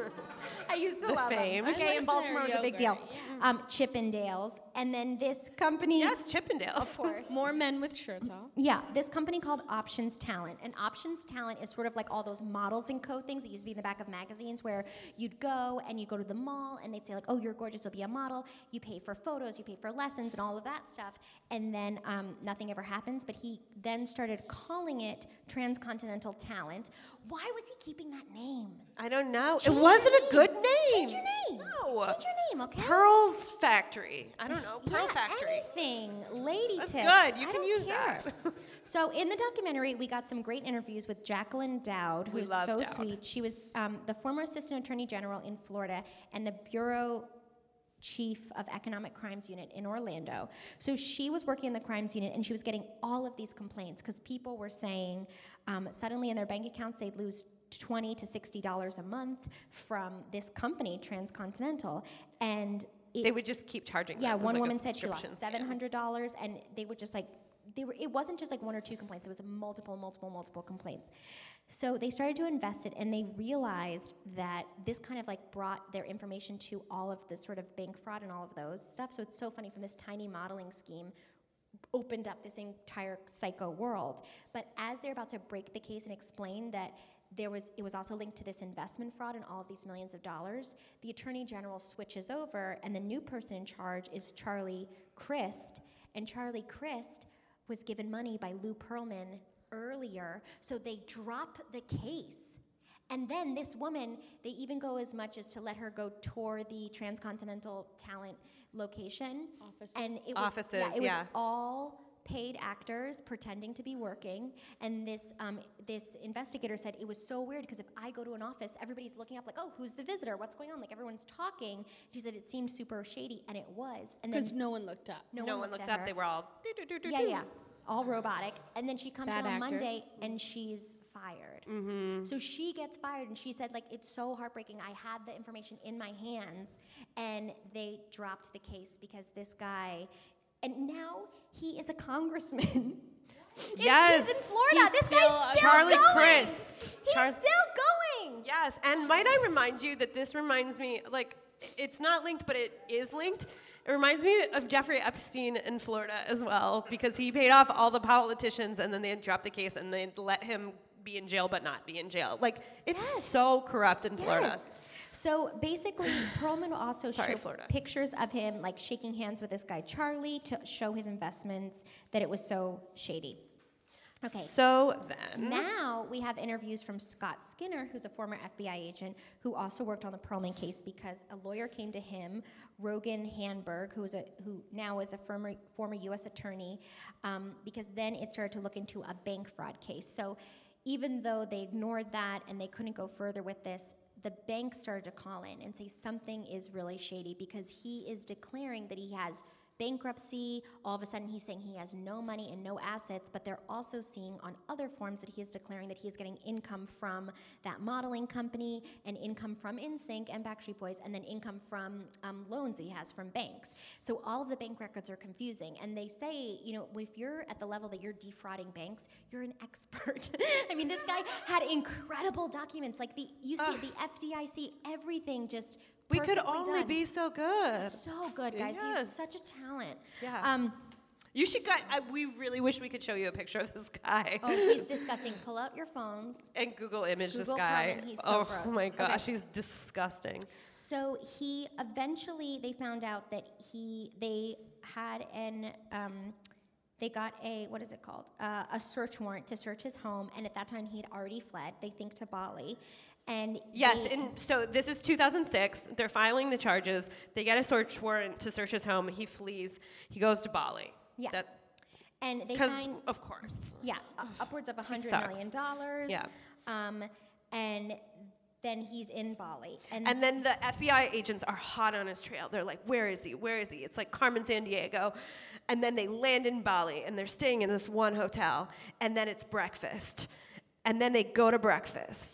I used to The love fame. them. Okay, I in liked their Baltimore it was a big deal. yogurt, Um, Chippendales, and then this company. Yes, Chippendales. Of course. More men with shirts off. Yeah, this company called Options Talent. And Options Talent is sort of like all those models and co things that used to be in the back of magazines where you'd go and you go to the mall and they'd say like, oh, you're gorgeous, you'll be a model. You pay for photos, you pay for lessons and all of that stuff. And then um, nothing ever happens. But he then started calling it Transcontinental Talent. Why was he keeping that name? I don't know. Change it wasn't your a good name. name. Change your name. No. Change your name, okay? Pearl's Factory. I don't know. Pearl yeah, Factory. anything. Lady That's tips. good. You I can don't use care. that. So in the documentary, we got some great interviews with Jacqueline Dowd, We who's love so Dowd. sweet. She was um, the former Assistant Attorney General in Florida and the Bureau Chief of Economic Crimes Unit in Orlando. So she was working in the crimes unit and she was getting all of these complaints because people were saying um, suddenly in their bank accounts they'd lose twenty to sixty dollars a month from this company, Transcontinental, and it, They would just keep charging. yeah, them. It was one like a woman said she subscription lost scam. seven hundred dollars, and they were just like, they were. It wasn't just like one or two complaints; it was multiple, multiple, multiple complaints. So they started to invest it, and they realized that this kind of like brought their information to all of the sort of bank fraud and all of those stuff. So it's so funny from this tiny modeling scheme opened up this entire psycho world. But as they're about to break the case and explain that there was, it was also linked to this investment fraud and all of these millions of dollars, the attorney general switches over, and the new person in charge is Charlie Crist. And Charlie Crist was given money by Lou Pearlman earlier, so they drop the case. And then this woman, they even go as much as to let her go tour the Transcontinental Talent location. Offices. And it was, Offices, yeah, it was yeah. all paid actors pretending to be working. And this um, this investigator said it was so weird because if I go to an office, everybody's looking up like, oh, who's the visitor? What's going on? Like everyone's talking. She said it seemed super shady, and it was. And then Because no one looked up. no, No one one looked looked at up. her. They were all. doo-doo-doo-doo-doo. Yeah, yeah, all robotic. And then she comes Bad in on actors. Monday and she's fired. Mm-hmm. So she gets fired, and she said, like, it's so heartbreaking. I had the information in my hands, and they dropped the case because this guy, and now he is a congressman. in- Yes. He's in Florida. He's this still guy's a- still Charlie going. Crist. He's Char- still going. Yes, and might I remind you that this reminds me, like, it's not linked, but it is linked. It reminds me of Jeffrey Epstein in Florida as well, because he paid off all the politicians, and then they dropped the case, and they let him be in jail but not be in jail. Like, it's Yes. so corrupt in Florida. Yes. So basically, Perlman also Sorry, showed Florida. pictures of him like shaking hands with this guy Charlie to show his investments that it was so shady. Okay. So then, Now we have interviews from Scott Skinner, who's a former F B I agent who also worked on the Perlman case because a lawyer came to him, Rogan Hanberg, who is a who now is a former former U S attorney, um, because then it started to look into a bank fraud case. So even though they ignored that and they couldn't go further with this, the bank started to call in and say something is really shady because he is declaring that he has bankruptcy. All of a sudden, he's saying he has no money and no assets, but they're also seeing on other forms that he is declaring that he is getting income from that modeling company and income from InSync and Backstreet Boys, and then income from um, loans that he has from banks. So all of the bank records are confusing, and they say, you know, if you're at the level that you're defrauding banks, you're an expert. I mean, this guy had incredible documents, like the you see the F D I C, everything just. we could perfectly only done. be so good. So good, guys. He's Yes. such a talent. Yeah. Um, You should. Got, I, we really wish we could show you a picture of this guy. oh, he's disgusting. Pull out your phones. And Google image Google this guy. Perlman, he's so oh gross. my gosh, Okay. he's disgusting. So he eventually, they found out that he, they had an, um, they got a, what is it called? Uh, a search warrant to search his home. And at that time, he had already fled, they think, to Bali. And Yes, they- and so this is two thousand six. They're filing the charges. They get a search warrant to search his home. He flees. He goes to Bali. Yeah. That, and they because find, of course. yeah, u- upwards of a hundred sucks. million dollars. Yeah. Um, and then he's in Bali. And, And then the F B I agents are hot on his trail. They're like, where is he? Where is he? It's like Carmen Sandiego. And then they land in Bali, and they're staying in this one hotel. And then it's breakfast. And then they go to breakfast.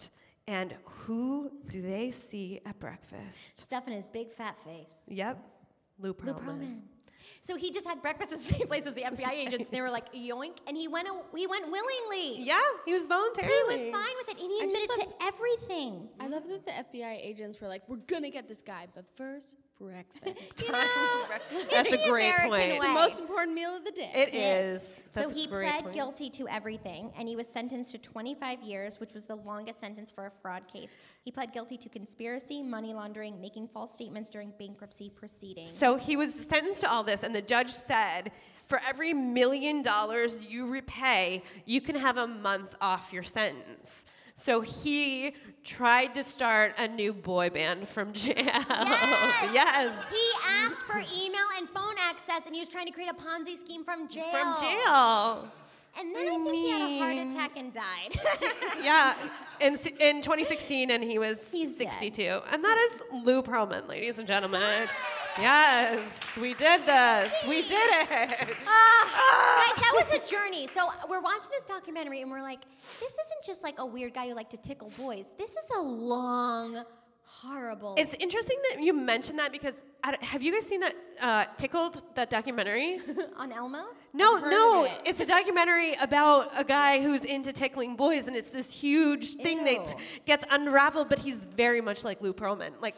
And who do they see at breakfast? Stuff in his big fat face. Yep. Lou Pearlman. Lou Pearlman. So he just had breakfast at the same place as the F B I agents. They were like, yoink, and he went. He went willingly. Yeah, he was voluntarily. He was fine with it, and he I just admitted to everything. I love that the F B I agents were like, we're gonna get this guy, but first, breakfast. You know, That's in a the great American point. It's the way. most important meal of the day. It Yes. is. So That's a he great pled point. guilty to everything, and he was sentenced to twenty-five years, which was the longest sentence for a fraud case. He pled guilty to conspiracy, money laundering, making false statements during bankruptcy proceedings. So he was sentenced to all this, and the judge said, for every million dollars you repay, you can have a month off your sentence. So he tried to start a new boy band from jail. Yes! Yes. He asked for email and phone access, and he was trying to create a Ponzi scheme from jail. From jail. And then I, I think he had a heart mean- attack and died. Yeah, in s- in twenty sixteen, and he was He's dead. sixty-two. And that is Lou Pearlman, ladies and gentlemen. Yes, we did this. We did it. Ah, guys, that was a journey. So we're watching this documentary, and we're like, this isn't just like a weird guy who liked to tickle boys. This is a long, horrible. It's interesting that you mentioned that because I don't- have you guys seen that uh, Tickled, that documentary? on Elmo. No, I've heard no, of it. it's a documentary about a guy who's into tickling boys, and it's this huge thing that Ew. gets unraveled. But he's very much like Lou Pearlman. Like,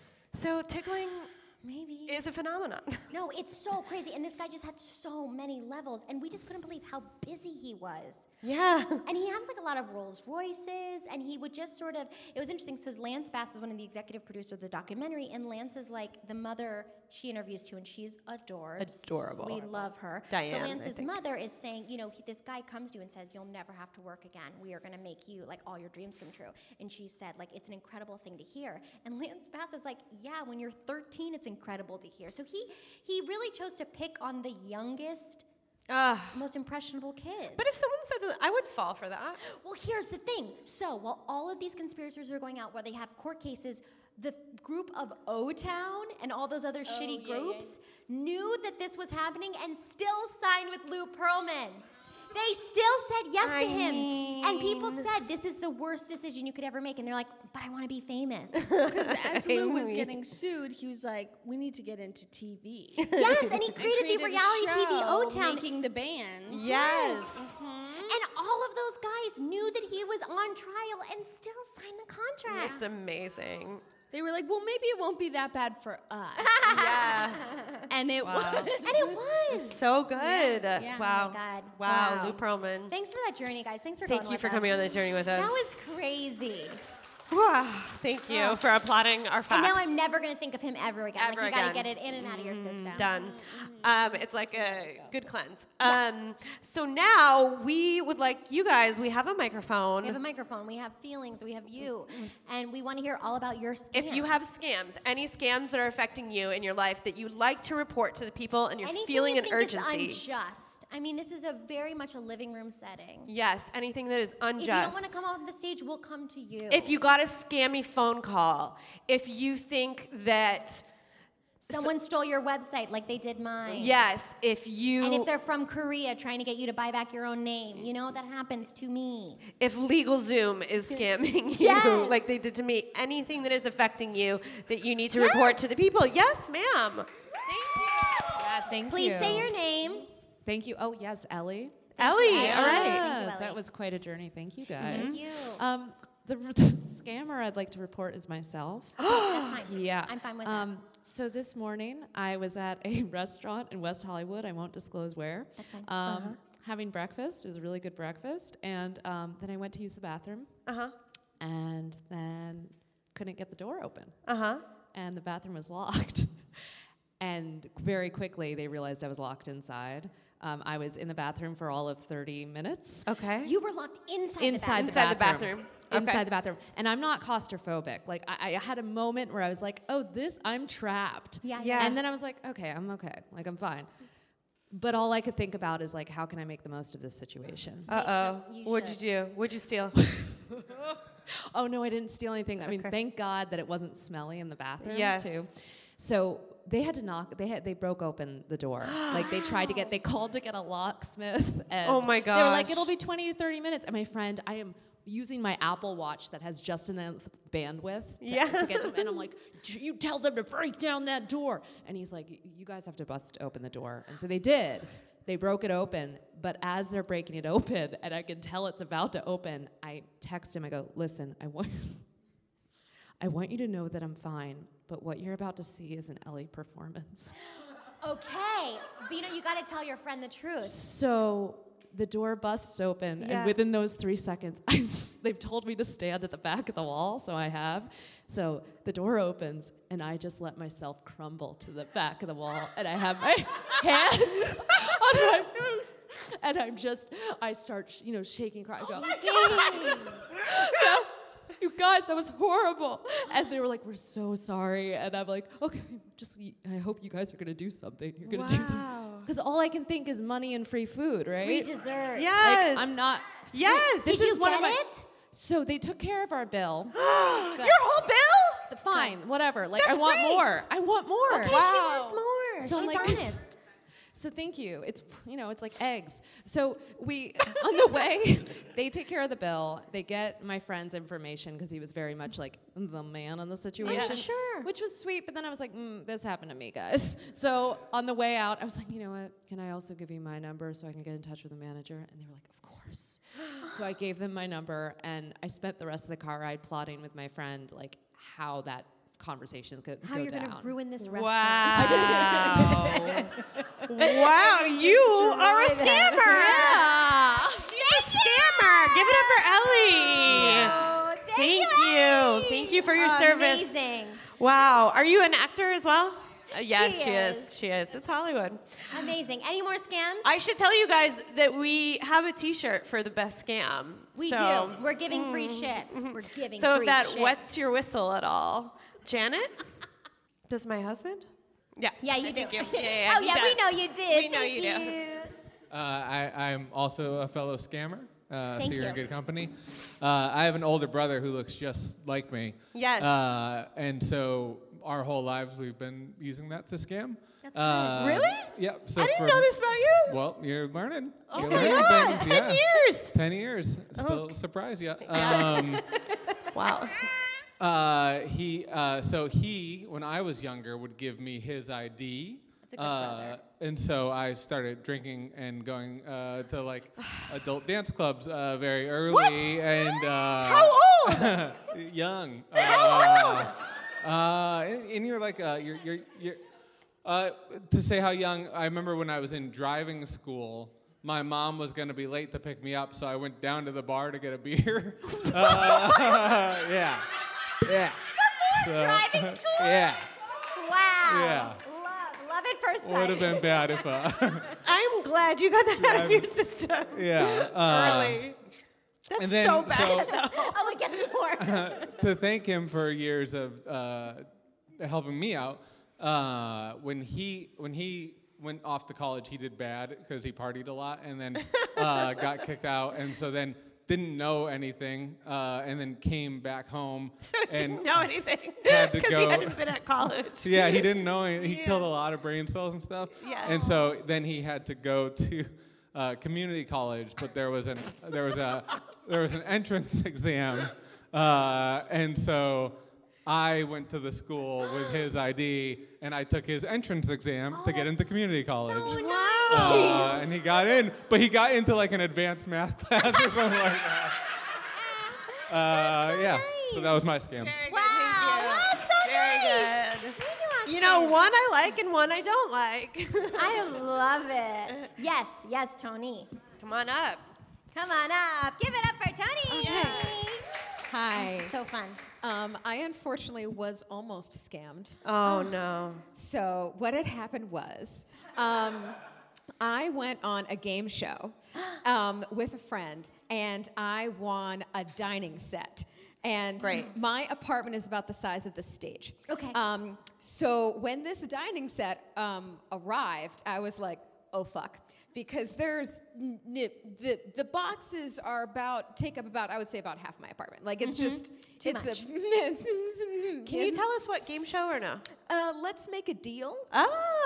so tickling Maybe. is a phenomenon. No, it's so crazy. And this guy just had so many levels, and we just couldn't believe how busy he was. Yeah. And he had like a lot of Rolls Royces, and he would just sort of, it was interesting because Lance Bass is one of the executive producers of the documentary, and Lance is like the mother she interviews too, and she's adorbs. Adorable. We love her. Diane, so I Lance's think. mother is saying, you know, he, this guy comes to you and says, you'll never have to work again. We are going to make you, like, all your dreams come true. And she said, like, it's an incredible thing to hear. And Lance Bass is like, yeah, when you're thirteen, it's incredible to hear. So he, he really chose to pick on the youngest, Uh, most impressionable kids. but if someone said that, I would fall for that. Well, here's the thing. So while all of these conspirators are going out where they have court cases, the group of O-Town and all those other shitty yeah, yeah, groups knew that this was happening and still signed with Lou Pearlman. They still said yes to I him. And people mean- said, this is the worst decision you could ever make. And they're like, but I want to be famous. Because as Lou was mean- getting sued, he was like, we need to get into T V. Yes, and he And created, the a reality T V show O-Town. making the band. Yes. And all of those guys knew that he was on trial and still signed the contract. It's amazing. They were like, well, maybe it won't be that bad for us. Yeah. And it was. And it was. So good. Yeah. Wow. Oh my God. Wow, Wow. Lou Pearlman. Thanks for that journey, guys. Thanks for Thank going you with for us. coming on that journey with us. That was crazy. Wow. Thank you for applauding our facts. And now I'm never going to think of him ever again. Ever like, you got to again. get it in and out of your system. Done. Um, it's like a good cleanse. Um, so now we would like you guys, we have a microphone. We have a microphone. We have feelings. We have you. And we want to hear all about your scams. If you have scams, any scams that are affecting you in your life that you'd like to report to the people and you're anything feeling you an think urgency. is unjust. I mean, this is a very much a living room setting. Yes, anything that is unjust. If you don't want to come on the stage, we'll come to you. If you got a scammy phone call, if you think that, Someone stole your website like they did mine. yes, if you, And if they're from Korea trying to get you to buy back your own name, you know, that happens to me. if LegalZoom is scamming you Yes. like they did to me, anything that is affecting you that you need to Yes. report to the people. Yes, ma'am. Thank you. Yeah, thank Please you. say your name. Thank you. Oh, yes, Ellie. Ellie, all Yes, right. Thank you, that Ellie. was quite a journey. Thank you, guys. Thank you. Um, the scammer I'd like to report is myself. That's fine. Yeah. I'm fine with um, So this morning, I was at a restaurant in West Hollywood. I won't disclose where. That's fine. Um, Having breakfast. It was a really good breakfast. And um, then I went to use the bathroom. Uh-huh. And then couldn't get the door open. Uh-huh. And the bathroom was locked. And very quickly, they realized I was locked inside. Um, I was in the bathroom for all of thirty minutes. Okay. You were locked inside, Inside the the Inside the bathroom. bathroom. Okay. Inside the bathroom. And I'm not claustrophobic. Like, I, I had a moment where I was like, oh, this, I'm trapped. Yeah, Yeah. And then I was like, okay, I'm okay. Like, I'm fine. But all I could think about is, like, how can I make the most of this situation? Uh-oh. You What'd should. you do? What'd you steal? Oh, no, I didn't steal anything. I mean, thank God that it wasn't smelly in the bathroom, Yes. too. So they had to knock, they had, they broke open the door. Like, they tried to get, they called to get a locksmith. And Oh, my They were like, gosh. it'll be twenty to thirty minutes. And my friend, I am using my Apple Watch that has just enough bandwidth to, Yeah. to get to him. And I'm like, you tell them to break down that door. And he's like, you guys have to bust open the door. And so they did. They broke it open. But as they're breaking it open, and I can tell it's about to open, I text him. I go, listen, I want, I want you to know that I'm fine. But what you're about to see is an Ellie performance. Okay, but you know, you gotta tell your friend the truth. So the door busts open, Yeah. and within those three seconds, I s- they've told me to stand at the back of the wall, so I have. So the door opens, and I just let myself crumble to the back of the wall, and I have my hands on my face, and I'm just, I start, sh- you know, shaking, crying. I go, "No, you guys, that was horrible." And they were like, we're so sorry. And I'm like, okay, just, y- I hope you guys are going to do something. You're going to do something. Because all I can think is money and free food, right? Free dessert. Yes. Like, I'm not. free- Yes. This Did is you one get of my, it? So they took care of our bill. Your whole bill? Fine, whatever. Like, That's I want great. more. I want more. Okay, Wow. she wants more. So I'm She's like- honest. So thank you. It's, you know, it's like eggs. So we, on the way, they take care of the bill. They get my friend's information because he was very much like the man in the situation. sure. Which was sweet, but then I was like, mm, this happened to me, guys. So on the way out, I was like, you know what? Can I also give you my number so I can get in touch with the manager? And they were like, of course. So I gave them my number, and I spent the rest of the car ride plotting with my friend, like how that conversation could How go you're down. gonna ruin this restaurant. Wow. Wow, you are a scammer. Yeah. She's a scammer. Give it up for Ellie. Oh, thank, Thank you, you. Ellie. Thank you for your service. Amazing. Wow. Are you an actor as well? Uh, yes, She she is. is. She is. It's Hollywood. Amazing. Any more scams? I should tell you guys that we have a T-shirt for the best scam. we so, do. We're giving free shit. We're giving So free if that shit. wets your whistle at all, Janet, does my husband? Yeah. Yeah, you I do. think you- yeah, yeah, oh he yeah, we does. know you did. We know Thank you do. Uh, I, I'm also a fellow scammer, uh, Thank so you're in you. good company. Uh, I have an older brother who looks just like me. Yes. Uh, and so our whole lives we've been using that to scam. That's Uh, Really? Yep. So I didn't for- know this about you. Well, you're learning. Oh you're my learning God, things. ten yeah. years. Ten years. Still surprise you. Um, Wow. Uh, he uh, so he when I was younger would give me his I D. That's a good uh, brother. And so I started drinking and going uh, to like adult dance clubs uh, very early. What? And uh, How old? young. How uh, Uh, and, and you're like uh, you're you're you're. Uh, to say how young, I remember when I was in driving school. My mom was going to be late to pick me up, so I went down to the bar to get a beer. uh, yeah. Yeah. So, driving school? Yeah. Wow. Yeah. Love, love it first sight. Would have been bad if. Uh, I'm glad you got that out of your system. yeah. Uh, Early. That's and then, so bad, so- though. Oh, it gets more. to thank him for years of uh, helping me out. Uh, when he when he went off to college, he did bad because he partied a lot, and then uh, got kicked out, and so then didn't know anything, uh, and then came back home. So he and didn't know anything had to because he go- hadn't been at college. Yeah, he didn't know. He he Yeah. killed a lot of brain cells and stuff. Yeah. And so then he had to go to uh, community college, but there was an there was a there was an entrance exam, uh, and so I went to the school with his I D, and I took his entrance exam to get into community college. So Wow. Uh, and he got in, but he got into like an advanced math class or something like that. Uh, yeah, so that was my scam. Very good, Wow, thank you. that's so Very nice. good. Thank you, You know, Oscar. one I like and one I don't like. I love it. Yes, yes, Tony. Come on up. Come on up. Give it up for Tony. Hi. So fun. Um, I unfortunately was almost scammed. Oh, no. So what had happened was, um, I went on a game show um, with a friend, and I won a dining set. And Great. my apartment is about the size of the stage. Okay. Um, so when this dining set um, arrived, I was like, oh fuck. Because there's, n- n- the, the boxes are about, take up about, I would say about half my apartment. Like it's just, Too it's much. a, Can you tell us what game show or no? uh, let's make a deal. Oh,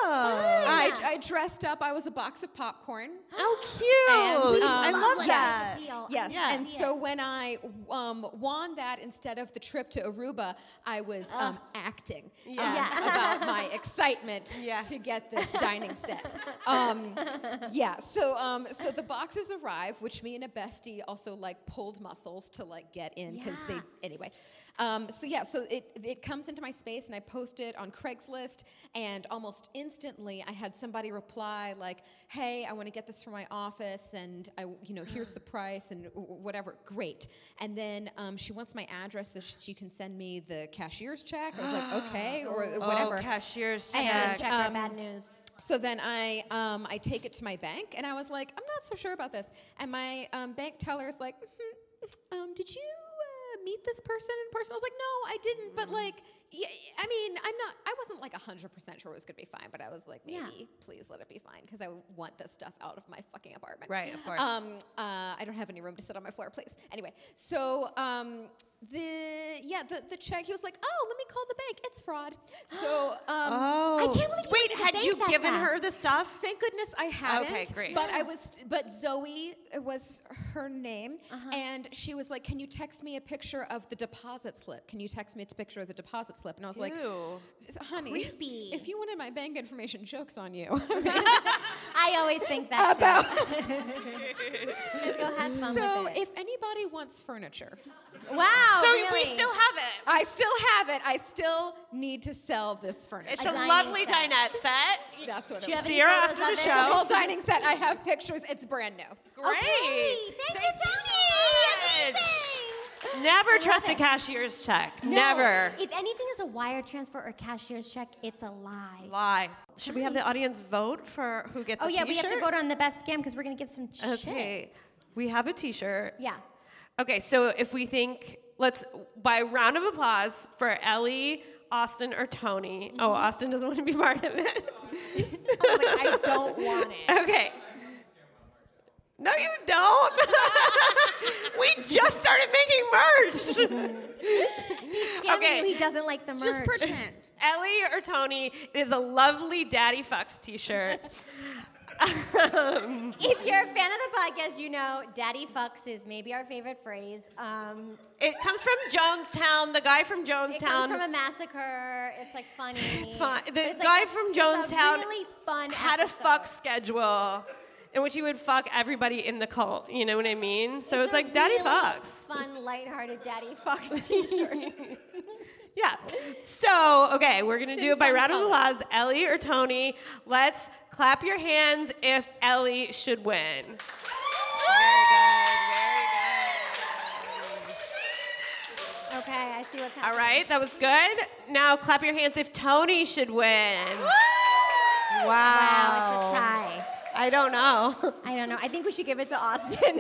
I, I dressed up. I was a box of popcorn. Oh, cute. And, um, I love yes, that. Yes. Yes. And so when I um, won that instead of the trip to Aruba, I was um, acting um, Yeah. about my excitement Yeah. to get this dining set. Um, yeah. So um, so the boxes arrive, which me and a bestie also like pulled muscles to like get in because Yeah. they anyway. Um, so yeah. So it it comes into my space and I post it on Craigslist, and almost instantly I had somebody reply like, "Hey, I want to get this for my office, and I, you know, here's the price and w- whatever." Great. And then um, she wants my address that she can send me the cashier's check. I was like, okay, or whatever. Oh, cashier's And, check. Check our um, bad news. So then I um, I take it to my bank, and I was like, I'm not so sure about this. And my um, bank teller is like, mm-hmm, um, did you uh, meet this person in person? I was like, no, I didn't. But like, yeah, I mean, I'm not. I wasn't like one hundred percent sure it was gonna be fine, but I was like, maybe, Yeah. please let it be fine, because I want this stuff out of my fucking apartment. Right, of course. Um, uh, I don't have any room to sit on my floor, please. Anyway, so um, the yeah, the the check. He was like, oh, let me call the bank. It's fraud. So um, Oh. I can't believe you Wait, went to the had bank you that given her fast. the stuff? Thank goodness I hadn't. Okay, great. But I was, but Zoe was her name, Uh-huh. and she was like, "Can you text me a picture of the deposit slip? Can you text me a picture of the deposit slip?" And I was like, Ew. "Honey, Creepy. if you wanted my bank information, joke's on you." I always think that About Just go have fun so, with it. if anybody wants furniture, Wow, So really? we still have it. I still have it. I still need to sell this furniture. It's A a, dining lovely set. dinette set. That's what Do it you was. have any Sierra, photos after of the it? show- The whole dining set. I have pictures. It's brand new. Great. Okay, thank, you, Tony. much. Amazing. Never trust a it. cashier's check. No, Never. If anything is a wire transfer or cashier's check, it's a lie. Lie. Should we have the audience vote for who gets Oh a yeah, t-shirt? we have to vote on the best scam because we're gonna give some shit. Okay. We have a t-shirt. Yeah. Okay, so if we think, let's, by round of applause for Ellie, Austin, or Tony. Oh, Austin doesn't want to be part of it. I was like, I don't want it. Okay. No, you don't. We just started making merch. Scamming Okay. you, he doesn't like the merch. Just pretend. Ellie or Tony, it is a lovely Daddy Fucks t-shirt. um, If you're a fan of the podcast, you know "Daddy fucks" is maybe our favorite phrase. Um, it comes from Jonestown. The guy from it Jonestown. comes from a massacre. It's like funny. It's fun. But The it's guy like a- from it's a Jonestown really fun had a episode. fuck schedule in which he would fuck everybody in the cult. You know what I mean? So it's, a like Daddy really Fucks. Fun, lighthearted Daddy fucks t-shirt. Yeah. So, okay, we're going to It's do in it by fun round of color. applause. Ellie or Tony, let's clap your hands if Ellie should win. Very good, very good. Okay, I see what's All happening. right, that was good. Now clap your hands if Tony should win. Wow. Wow, it's a tie. I don't know. I don't know. I think we should give it to Austin.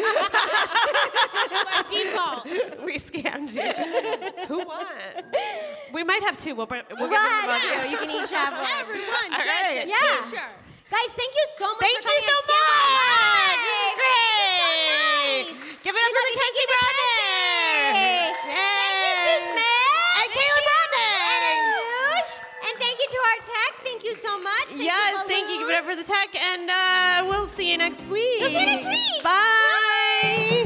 By default. We scammed you. Who won? We might have two. We'll, br- we'll Well, give them both. yeah, you can each have one. Everyone All gets right. a Yeah. t-shirt. Guys, thank you so much Thank for you coming so on Scam much. Live. This is great. This is so nice. Give it up We for love you. Mackenzie Thank you, Brandon. Mackenzie. Yay. Thank you, Sue Smith. And Kayla Brandon. And Anush. And thank you to our tech. Thank you so much. Thank Yes, you, thank you. Give it up for Balloons. the tech, and uh, we'll see you next week. We'll see you next week. Bye.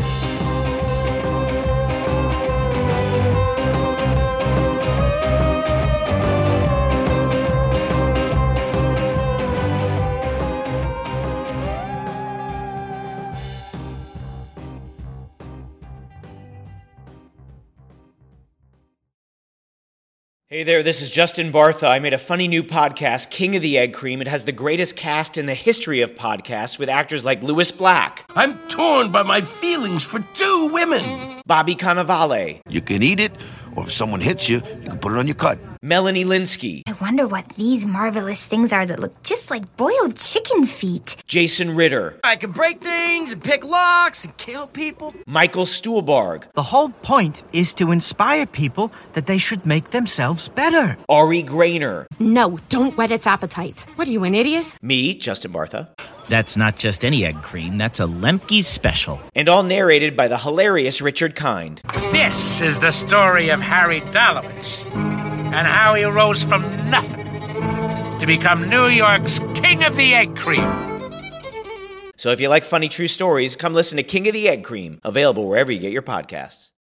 Hey there, this is Justin Bartha. I made a funny new podcast, King of the Egg Cream. It has the greatest cast in the history of podcasts with actors like Louis Black, I'm torn by my feelings for two women. Bobby Cannavale, You can eat it, or if someone hits you, you can put it on your cut. Melanie Linsky, I wonder what these marvelous things are that look just like boiled chicken feet. Jason Ritter, I can break things and pick locks and kill people. Michael Stuhlbarg, The whole point is to inspire people that they should make themselves better. Ari Grainer, No, don't whet its appetite. What are you, an idiot? me, Justin Bartha, That's not just any egg cream, that's a Lemke's special. and all narrated by the hilarious Richard Kind. This is the story of Harry Dalowitz and how he rose from nothing to to become New York's King of the Egg Cream. So if you like funny true stories, come listen to King of the Egg Cream, available wherever you get your podcasts.